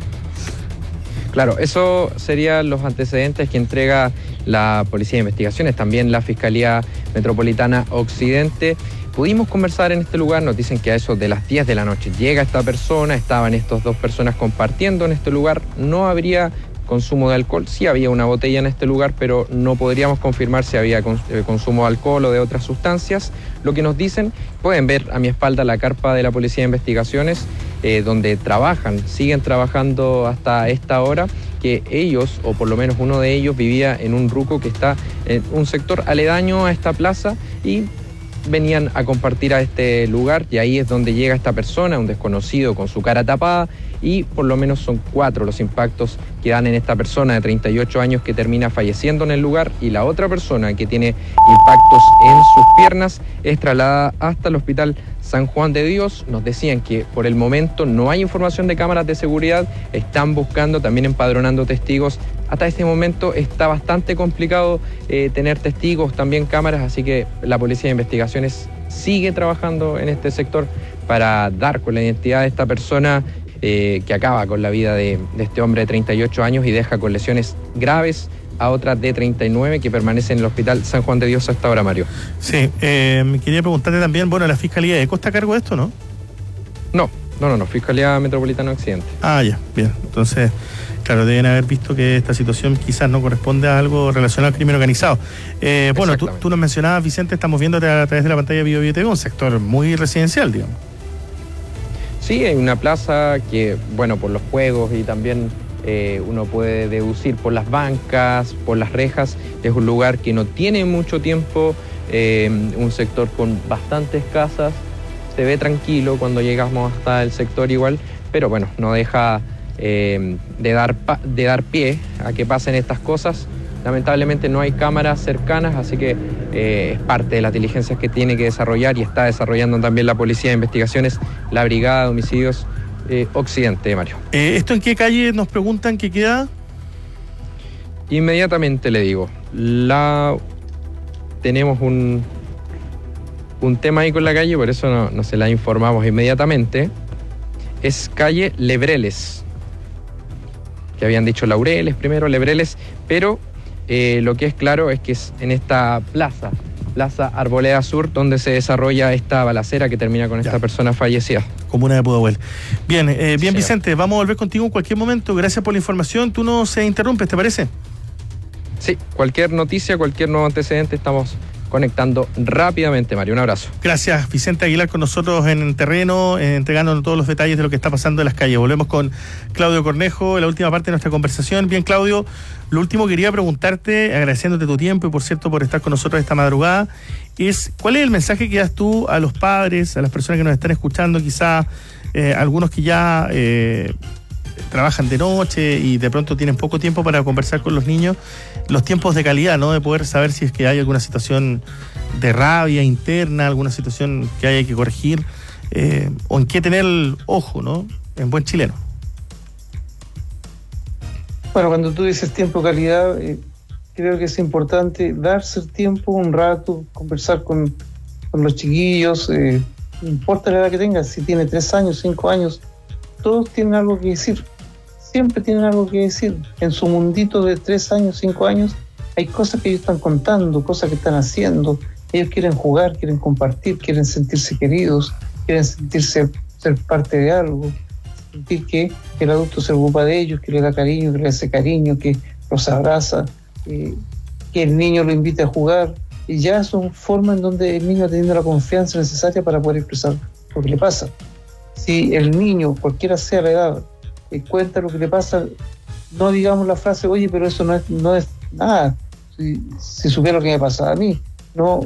Claro, eso serían los antecedentes que entrega la Policía de Investigaciones, también la Fiscalía Metropolitana Occidente. Pudimos conversar en este lugar, nos dicen que a eso de las 10 de la noche llega esta persona, estaban estas 2 personas compartiendo en este lugar, no habría consumo de alcohol, sí había una botella en este lugar, pero no podríamos confirmar si había consumo de alcohol o de otras sustancias. Lo que nos dicen, pueden ver a mi espalda la carpa de la Policía de Investigaciones, donde siguen trabajando hasta esta hora, que ellos, o por lo menos uno de ellos, vivía en un ruco que está en un sector aledaño a esta plaza, y venían a compartir a este lugar, y ahí es donde llega esta persona, un desconocido con su cara tapada, y por lo menos son 4 los impactos que dan en esta persona de 38 años que termina falleciendo en el lugar, y la otra persona que tiene impactos en sus piernas es trasladada hasta el Hospital San Juan de Dios. Nos decían que por el momento no hay información de cámaras de seguridad, están buscando, también empadronando testigos. Hasta este momento está bastante complicado tener testigos, también cámaras, así que la Policía de Investigaciones sigue trabajando en este sector para dar con la identidad de esta persona que acaba con la vida de este hombre de 38 años y deja con lesiones graves a otra de 39 que permanece en el Hospital San Juan de Dios hasta ahora, Mario. Sí, quería preguntarte también, bueno, ¿la Fiscalía de ECO está a cargo de esto, no? No, Fiscalía Metropolitana Occidente. Ah, ya, bien. Entonces, claro, deben haber visto que esta situación quizás no corresponde a algo relacionado al crimen organizado. Bueno, tú nos mencionabas, Vicente, estamos viendo a través de la pantalla de BioBio TV, un sector muy residencial, digamos. Sí, hay una plaza que, bueno, por los juegos y también uno puede deducir por las bancas, por las rejas. Es un lugar que no tiene mucho tiempo, un sector con bastantes casas. Se ve tranquilo cuando llegamos hasta el sector igual, pero bueno, no deja de dar pie a que pasen estas cosas. Lamentablemente no hay cámaras cercanas, así que es parte de las diligencias que tiene que desarrollar y está desarrollando también la Policía de Investigaciones, la Brigada de Homicidios Occidente, Mario. ¿Esto en qué calle nos preguntan que queda? Inmediatamente le digo, tenemos un tema ahí con la calle, por eso no se la informamos inmediatamente. Es calle Lebreles, que habían dicho Laureles primero, Lebreles, pero lo que es claro es que es en esta Plaza Arboleda Sur, donde se desarrolla esta balacera que termina con esta persona fallecida. Comuna de Pudahuel. Bien, Sí. Vicente, vamos a volver contigo en cualquier momento. Gracias por la información. Tú no se interrumpes, ¿te parece? Sí, cualquier noticia, cualquier nuevo antecedente, estamos conectando rápidamente, Mario. Un abrazo. Gracias, Vicente Aguilar, con nosotros en terreno, entregándonos todos los detalles de lo que está pasando en las calles. Volvemos con Claudio Cornejo en la última parte de nuestra conversación. Bien, Claudio, lo último que quería preguntarte, agradeciéndote tu tiempo y por cierto por estar con nosotros esta madrugada, es ¿cuál es el mensaje que das tú a los padres, a las personas que nos están escuchando, quizás algunos que ya trabajan de noche y de pronto tienen poco tiempo para conversar con los niños, los tiempos de calidad, ¿no? De poder saber si es que hay alguna situación de rabia interna, alguna situación que hay que corregir, o en qué tener el ojo, ¿no? En buen chileno. Bueno, cuando tú dices tiempo de calidad, creo que es importante darse el tiempo, un rato, conversar con los chiquillos, no importa la edad que tengas, si tiene 3 años, 5 años, todos tienen algo que decir, siempre tienen algo que decir. En su mundito de 3 años, 5 años, hay cosas que ellos están contando, cosas que están haciendo. Ellos quieren jugar, quieren compartir, quieren sentirse queridos, quieren sentirse ser parte de algo, sentir que el adulto se ocupa de ellos, que le da cariño, que le hace cariño, que los abraza, que el niño lo invite a jugar. Y ya son formas en donde el niño ha tenido la confianza necesaria para poder expresar lo que le pasa. Si el niño, cualquiera sea la edad, cuenta lo que le pasa, no digamos la frase, oye, pero eso no es nada, si supiera lo que me pasa a mí. No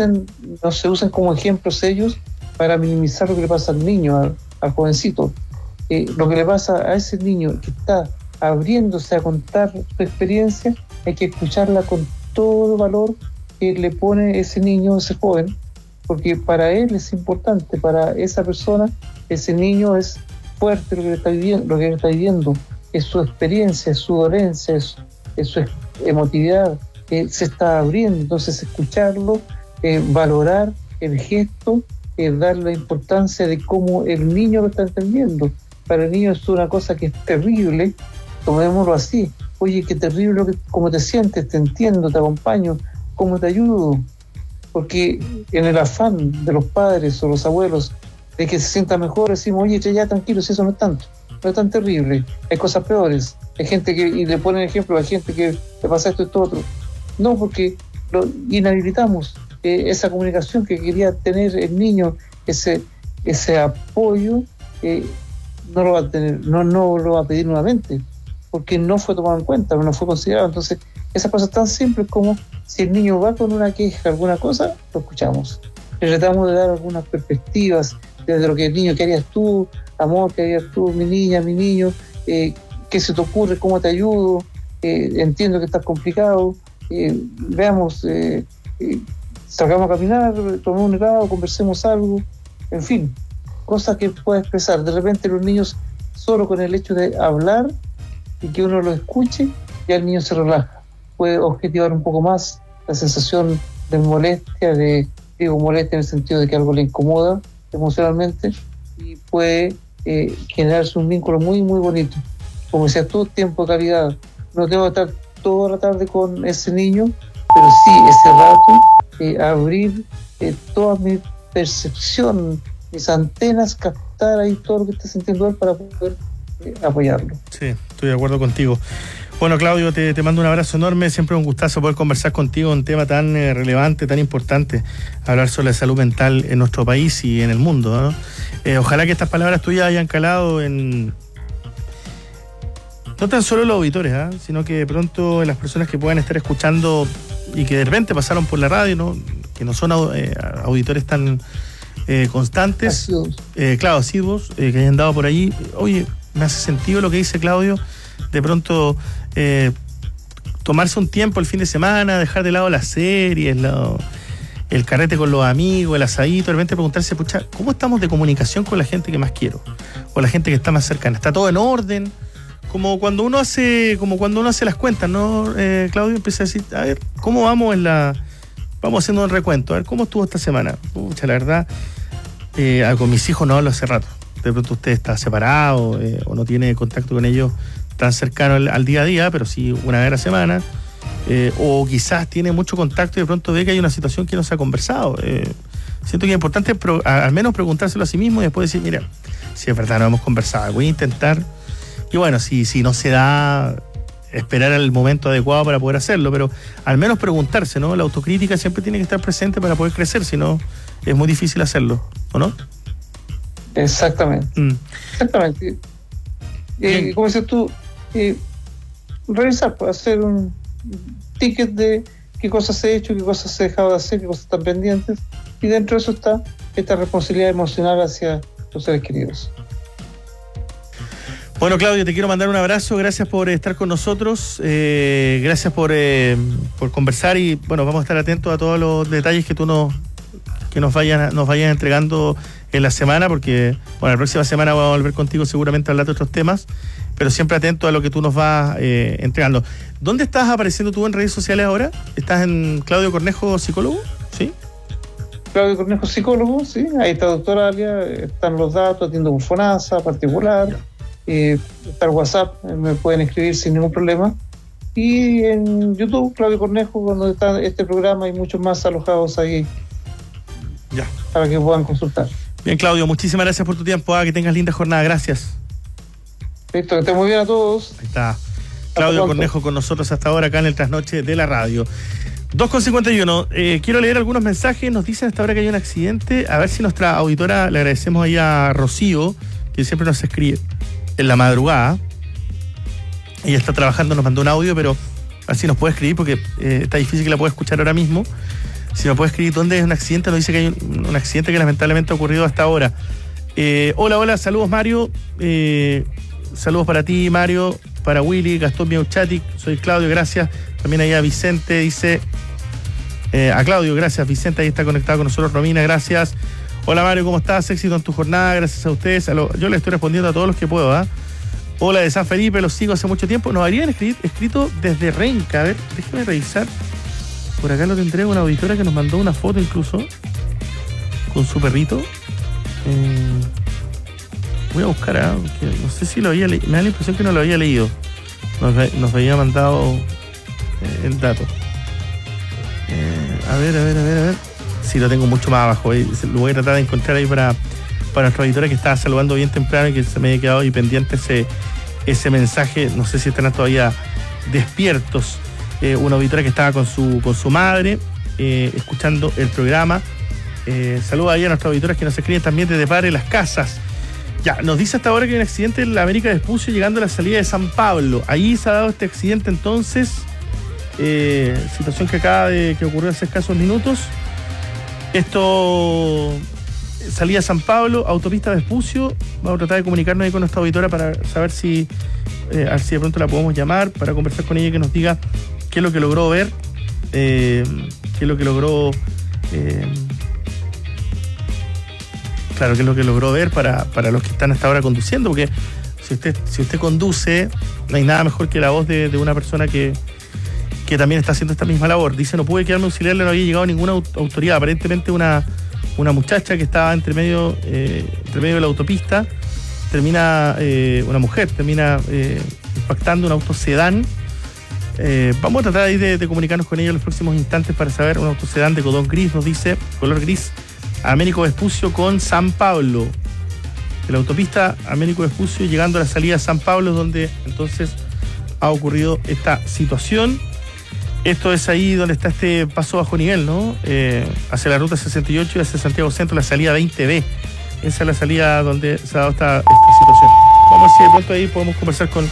se usen como ejemplos ellos para minimizar lo que le pasa al niño, al jovencito. Lo que le pasa a ese niño que está abriéndose a contar su experiencia, hay que escucharla con todo valor que le pone ese niño, ese joven, porque para él es importante, para esa persona, ese niño es fuerte lo que está viviendo, es su experiencia, es su dolencia, es su emotividad, se está abriendo. Entonces escucharlo, valorar el gesto, darle la importancia de cómo el niño lo está entendiendo. Para el niño es una cosa que es terrible, tomémoslo así, oye, qué terrible cómo te sientes, te entiendo, te acompaño, cómo te ayudo. Porque en el afán de los padres o los abuelos de que se sienta mejor, decimos, oye, ya tranquilo, si eso no es tanto, no es tan terrible, hay cosas peores, hay gente y le ponen ejemplo, hay gente que le pasa esto y esto otro. No, porque lo inhabilitamos, esa comunicación que quería tener el niño, ese apoyo, no lo va a tener, no lo va a pedir nuevamente, porque no fue tomado en cuenta, no fue considerado. Entonces, esas cosas tan simples como si el niño va con una queja, alguna cosa, lo escuchamos. Le tratamos de dar algunas perspectivas desde lo que el niño, ¿qué harías tú, amor, qué harías tú, mi niña, mi niño? ¿Qué se te ocurre? ¿Cómo te ayudo? Entiendo que estás complicado. Veamos, salgamos a caminar, tomemos un helado, conversemos algo. En fin, cosas que pueda expresar. De repente los niños, solo con el hecho de hablar y que uno lo escuche, ya el niño se relaja. Puede objetivar un poco más la sensación de molestia, molestia en el sentido de que algo le incomoda emocionalmente, y puede generarse un vínculo muy, muy bonito. Como decía tú, tiempo de calidad. No tengo que estar toda la tarde con ese niño, pero sí, ese rato, abrir toda mi percepción, mis antenas, captar ahí todo lo que está sintiendo él para poder apoyarlo. Sí, estoy de acuerdo contigo. Bueno, Claudio, te mando un abrazo enorme, siempre un gustazo poder conversar contigo, un tema tan relevante, tan importante, hablar sobre la salud mental en nuestro país y en el mundo, ¿no? Ojalá que estas palabras tuyas hayan calado en No tan solo los auditores, sino que de pronto las personas que puedan estar escuchando y que de repente pasaron por la radio, ¿no? Que no son auditores tan constantes, asiduos, que hayan dado por allí. Oye, me hace sentido lo que dice Claudio, de pronto tomarse un tiempo el fin de semana, dejar de lado las series, el carrete con los amigos, el asadito, de repente preguntarse, pucha, ¿cómo estamos de comunicación con la gente que más quiero? O la gente que está más cercana. ¿Está todo en orden? Como cuando uno hace las cuentas, ¿no? Claudio empieza a decir, a ver, ¿cómo vamos vamos haciendo un recuento? A ver, ¿cómo estuvo esta semana? Pucha, la verdad, con mis hijos no hablo hace rato. De pronto usted está separado o no tiene contacto con ellos tan cercano al día a día, pero sí una vez a la semana. O quizás tiene mucho contacto y de pronto ve que hay una situación que no se ha conversado. Siento que es importante al menos preguntárselo a sí mismo y después decir, mira, si es verdad no hemos conversado, voy a intentar. Y bueno, si no se da, esperar el momento adecuado para poder hacerlo, pero al menos preguntarse, ¿no? La autocrítica siempre tiene que estar presente para poder crecer, si no es muy difícil hacerlo, ¿o no? Exactamente. Exactamente. Como dices tú, revisar, hacer un ticket de qué cosas he hecho, qué cosas he dejado de hacer, qué cosas están pendientes, y dentro de eso está esta responsabilidad emocional hacia los seres queridos. Bueno, Claudio, te quiero mandar un abrazo, gracias por estar con nosotros, gracias por conversar y bueno, vamos a estar atentos a todos los detalles que tú nos vayas entregando en la semana, porque bueno, la próxima semana vamos a volver contigo seguramente a hablar de otros temas, pero siempre atento a lo que tú nos vas entregando. ¿Dónde estás apareciendo tú en redes sociales ahora? ¿Estás en Claudio Cornejo, psicólogo? ¿Sí? Claudio Cornejo, psicólogo, sí. Ahí está Doctoralia, están los datos, atiendo con FONASA particular, está el WhatsApp, me pueden escribir sin ningún problema. Y en YouTube, Claudio Cornejo, donde está este programa y muchos más alojados ahí. Ya. Para que puedan consultar. Bien, Claudio, muchísimas gracias por tu tiempo, que tengas linda jornada, gracias. Listo, que estén muy bien a todos. Ahí está Claudio Cornejo con nosotros hasta ahora acá en el Trasnoche de la Radio. 2:51. Quiero leer algunos mensajes. Nos dicen hasta ahora que hay un accidente. A ver si nuestra auditora, le agradecemos ahí a Rocío, que siempre nos escribe en la madrugada. Ella está trabajando, nos mandó un audio, pero así nos puede escribir porque está difícil que la pueda escuchar ahora mismo. Si nos puede escribir dónde es un accidente, nos dice que hay un accidente que lamentablemente ha ocurrido hasta ahora. Hola, saludos Mario. Saludos para ti, Mario, para Willy, Gastón Miauchatic, soy Claudio, gracias. También ahí a Vicente, dice, a Claudio, gracias. Vicente ahí está conectado con nosotros. Romina, gracias. Hola Mario, ¿cómo estás? Éxito en tu jornada, gracias a ustedes. Yo le estoy respondiendo a todos los que puedo, Hola de San Felipe, los sigo hace mucho tiempo. Nos habrían escrito desde Renca, a ver, déjame revisar. Por acá lo tendré, una auditora que nos mandó una foto incluso con su perrito. Voy a buscar, no sé si lo había leído, me da la impresión que no lo había leído. Nos había mandado el dato. A ver. Sí, lo tengo mucho más abajo. Lo voy a tratar de encontrar ahí para nuestra auditora que estaba saludando bien temprano y que se me había quedado ahí pendiente ese mensaje. No sé si están todavía despiertos. Una auditora que estaba con su madre escuchando el programa. Saludos ahí a nuestras auditoras que nos escriben también desde Padre Las Casas. Ya, nos dice hasta ahora que hay un accidente en la América Vespucio llegando a la salida de San Pablo. Ahí se ha dado este accidente entonces. Situación que ocurrió hace escasos minutos. Esto, salida de San Pablo, autopista Vespucio. Vamos a tratar de comunicarnos ahí con nuestra auditora para saber si de pronto la podemos llamar para conversar con ella y que nos diga qué es lo que logró ver, qué es lo que logró ver para los que están hasta ahora conduciendo, porque si usted conduce, no hay nada mejor que la voz de una persona que también está haciendo esta misma labor. Dice, no pude quedarme auxiliar, no había llegado ninguna autoridad. Aparentemente una muchacha que estaba entre medio de la autopista, una mujer termina impactando un auto sedán. Vamos a tratar ahí de comunicarnos con ella en los próximos instantes para saber. Un auto sedán de color gris, nos dice, color gris, Américo Vespucio con San Pablo. De la autopista Américo Vespucio llegando a la salida de San Pablo, donde entonces ha ocurrido esta situación. Esto es ahí donde está este paso bajo nivel, ¿no? Hacia la ruta 68 y hacia Santiago Centro, la salida 20B. Esa es la salida donde se ha dado esta situación. Vamos a ver si de pronto ahí podemos conversar con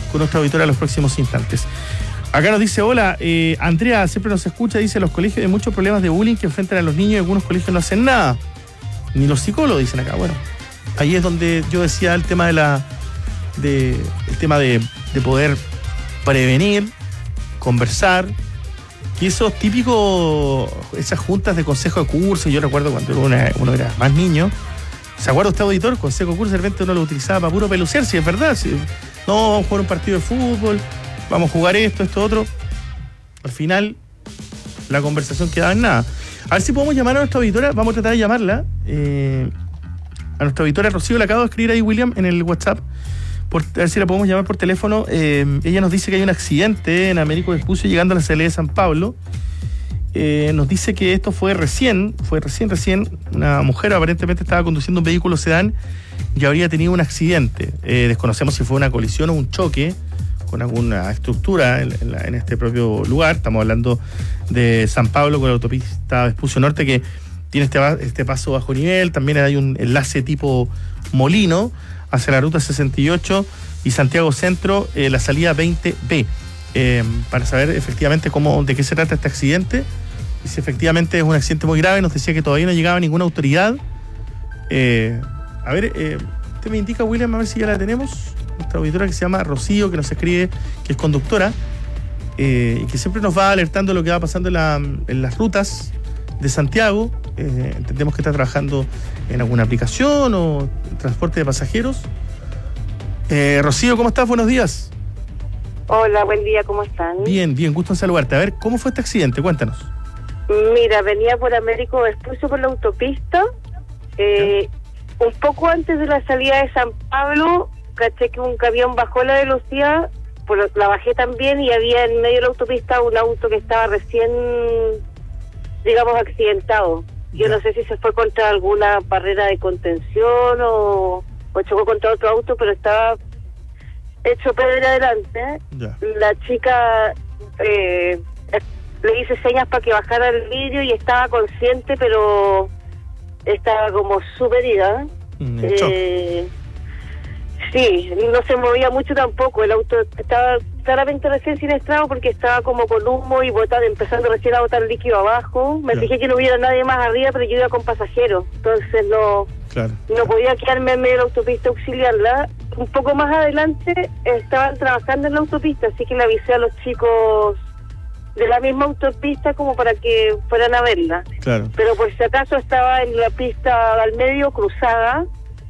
con nuestra auditora en los próximos instantes. Acá nos dice, hola, Andrea siempre nos escucha, dice, los colegios hay muchos problemas de bullying que enfrentan a los niños y algunos colegios no hacen nada. Ni los psicólogos dicen acá. Bueno, ahí es donde yo decía el tema de poder prevenir, conversar, y esos típicos, esas juntas de consejo de curso, yo recuerdo cuando uno era más niño, ¿se acuerda usted, auditor? Consejo de curso, de repente uno lo utilizaba para puro pelucear, si es verdad, si, no, vamos a jugar un partido de fútbol, vamos a jugar esto, otro. Al final, la conversación quedaba en nada. A ver si podemos llamar a nuestra auditora, vamos a tratar de llamarla, a nuestra auditora Rocío, le acabo de escribir ahí, William, en el WhatsApp, a ver si la podemos llamar por teléfono. Ella nos dice que hay un accidente en Américo Vespucio llegando a la salida de San Pablo. Nos dice que esto fue recién, una mujer aparentemente estaba conduciendo un vehículo sedán y habría tenido un accidente. Desconocemos si fue una colisión o un choque con alguna estructura en este propio lugar. Estamos hablando de San Pablo con la autopista Vespucio Norte, que tiene este paso bajo nivel. También hay un enlace tipo molino hacia la ruta 68 y Santiago Centro, la salida 20B, para saber efectivamente de qué se trata este accidente y si efectivamente es un accidente muy grave. Nos decía que todavía no llegaba ninguna autoridad. Usted me indica, William, a ver si ya la tenemos, nuestra auditora que se llama Rocío, que nos escribe, que es conductora, y que siempre nos va alertando lo que va pasando en las rutas de Santiago. Entendemos que está trabajando en alguna aplicación o en transporte de pasajeros. Rocío, ¿cómo estás? Buenos días. Hola, buen día, ¿cómo están? Bien, gusto en saludarte. A ver, ¿cómo fue este accidente? Cuéntanos. Mira, venía por Américo Vespucio por la autopista. Un poco antes de la salida de San Pablo, caché que un camión bajó la velocidad, la bajé también y había en medio de la autopista un auto que estaba recién, digamos, accidentado. Yo no sé si se fue contra alguna barrera de contención o chocó contra otro auto, pero estaba hecho pedra adelante. La chica le hice señas para que bajara el vidrio y estaba consciente, pero estaba como súper herida. Sí, no se movía mucho tampoco. El auto estaba claramente recién siniestrado porque estaba como con humo y empezando recién a botar líquido abajo. Me fijé que no hubiera nadie más arriba, pero yo iba con pasajeros, entonces no podía quedarme en medio de la autopista a auxiliarla. Un poco más adelante estaban trabajando en la autopista, así que le avisé a los chicos de la misma autopista como para que fueran a verla. Pero por si acaso estaba en la pista al medio, cruzada.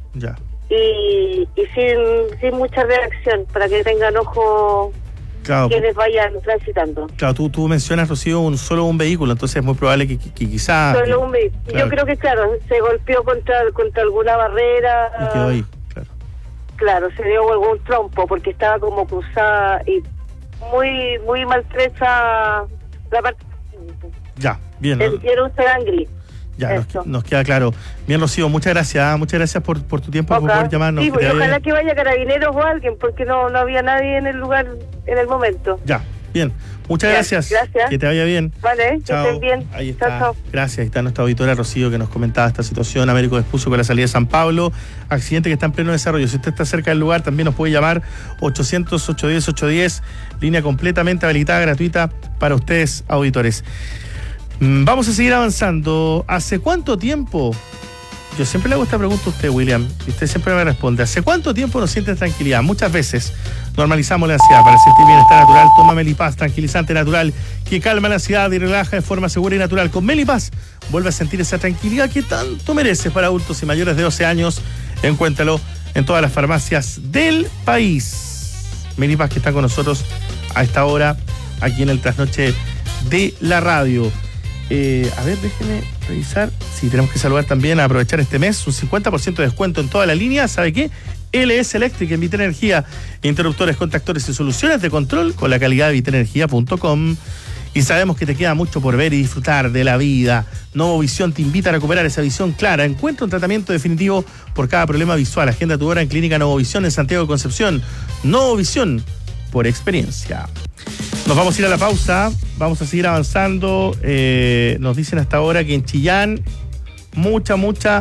Y sin mucha reacción, para que tengan ojo quienes vayan transitando. Claro, tú mencionas, Rocío, solo un vehículo, entonces es muy probable que quizás... Solo un vehículo. Yo creo que, se golpeó contra alguna barrera. Y quedó ahí, Claro, se dio algún trompo, porque estaba como cruzada y muy maltrecha la parte... Bien. Era un sedán gris. Nos queda claro. Bien, Rocío, muchas gracias por tu tiempo, por poder llamarnos. Sí, ojalá que vaya Carabineros o alguien, porque no había nadie en el lugar en el momento. Bien. Muchas gracias. Que te vaya bien. Vale, chao. Que estén bien. Ahí está. Chao. Gracias. Ahí está nuestra auditora Rocío, que nos comentaba esta situación. Américo Vespucio con la salida de San Pablo. Accidente que está en pleno desarrollo. Si usted está cerca del lugar, también nos puede llamar 800-810-810. Línea completamente habilitada, gratuita para ustedes, auditores. Vamos a seguir avanzando. ¿Hace cuánto tiempo? Yo siempre le hago esta pregunta a usted, William, y usted siempre me responde. ¿Hace cuánto tiempo nos siente tranquilidad? Muchas veces normalizamos la ansiedad. Para sentir bienestar natural, toma Melipaz, tranquilizante natural, que calma la ansiedad y relaja de forma segura y natural. Con Melipaz, vuelve a sentir esa tranquilidad que tanto mereces. Para adultos y mayores de 12 años, encuéntralo en todas las farmacias del país. Melipaz, que está con nosotros a esta hora, aquí en el Trasnoche de la Radio. A ver, déjenme revisar. Sí, tenemos que saludar también, a aprovechar este mes, un 50% de descuento en toda la línea. ¿Sabe qué? LS Electric en Vitenergia. Interruptores, contactores y soluciones de control con la calidad de vitenergia.com. Y sabemos que te queda mucho por ver y disfrutar de la vida. Novovisión te invita a recuperar esa visión clara. Encuentra un tratamiento definitivo por cada problema visual. Agenda tu hora en Clínica Novovisión en Santiago de Concepción. Novovisión por experiencia. Nos vamos a ir a la pausa, vamos a seguir avanzando. Nos dicen hasta ahora que en Chillán mucha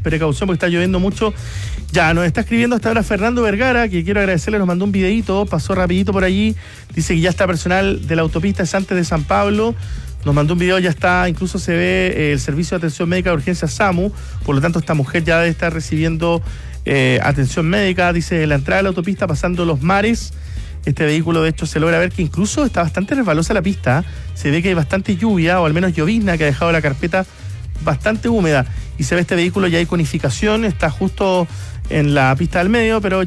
precaución porque está lloviendo mucho. Ya, nos está escribiendo hasta ahora Fernando Vergara, que quiero agradecerle, nos mandó un videíto, pasó rapidito por allí, dice que ya está personal de la autopista antes de San Pablo, nos mandó un video, ya está, incluso se ve el servicio de atención médica de urgencia SAMU, por lo tanto esta mujer ya debe estar recibiendo atención médica, dice, la entrada de la autopista pasando los mares. Este vehículo, de hecho, se logra ver que incluso está bastante resbalosa la pista. Se ve que hay bastante lluvia, o al menos llovizna, que ha dejado la carpeta bastante húmeda. Y se ve este vehículo, ya hay conificación, está justo en la pista del medio, pero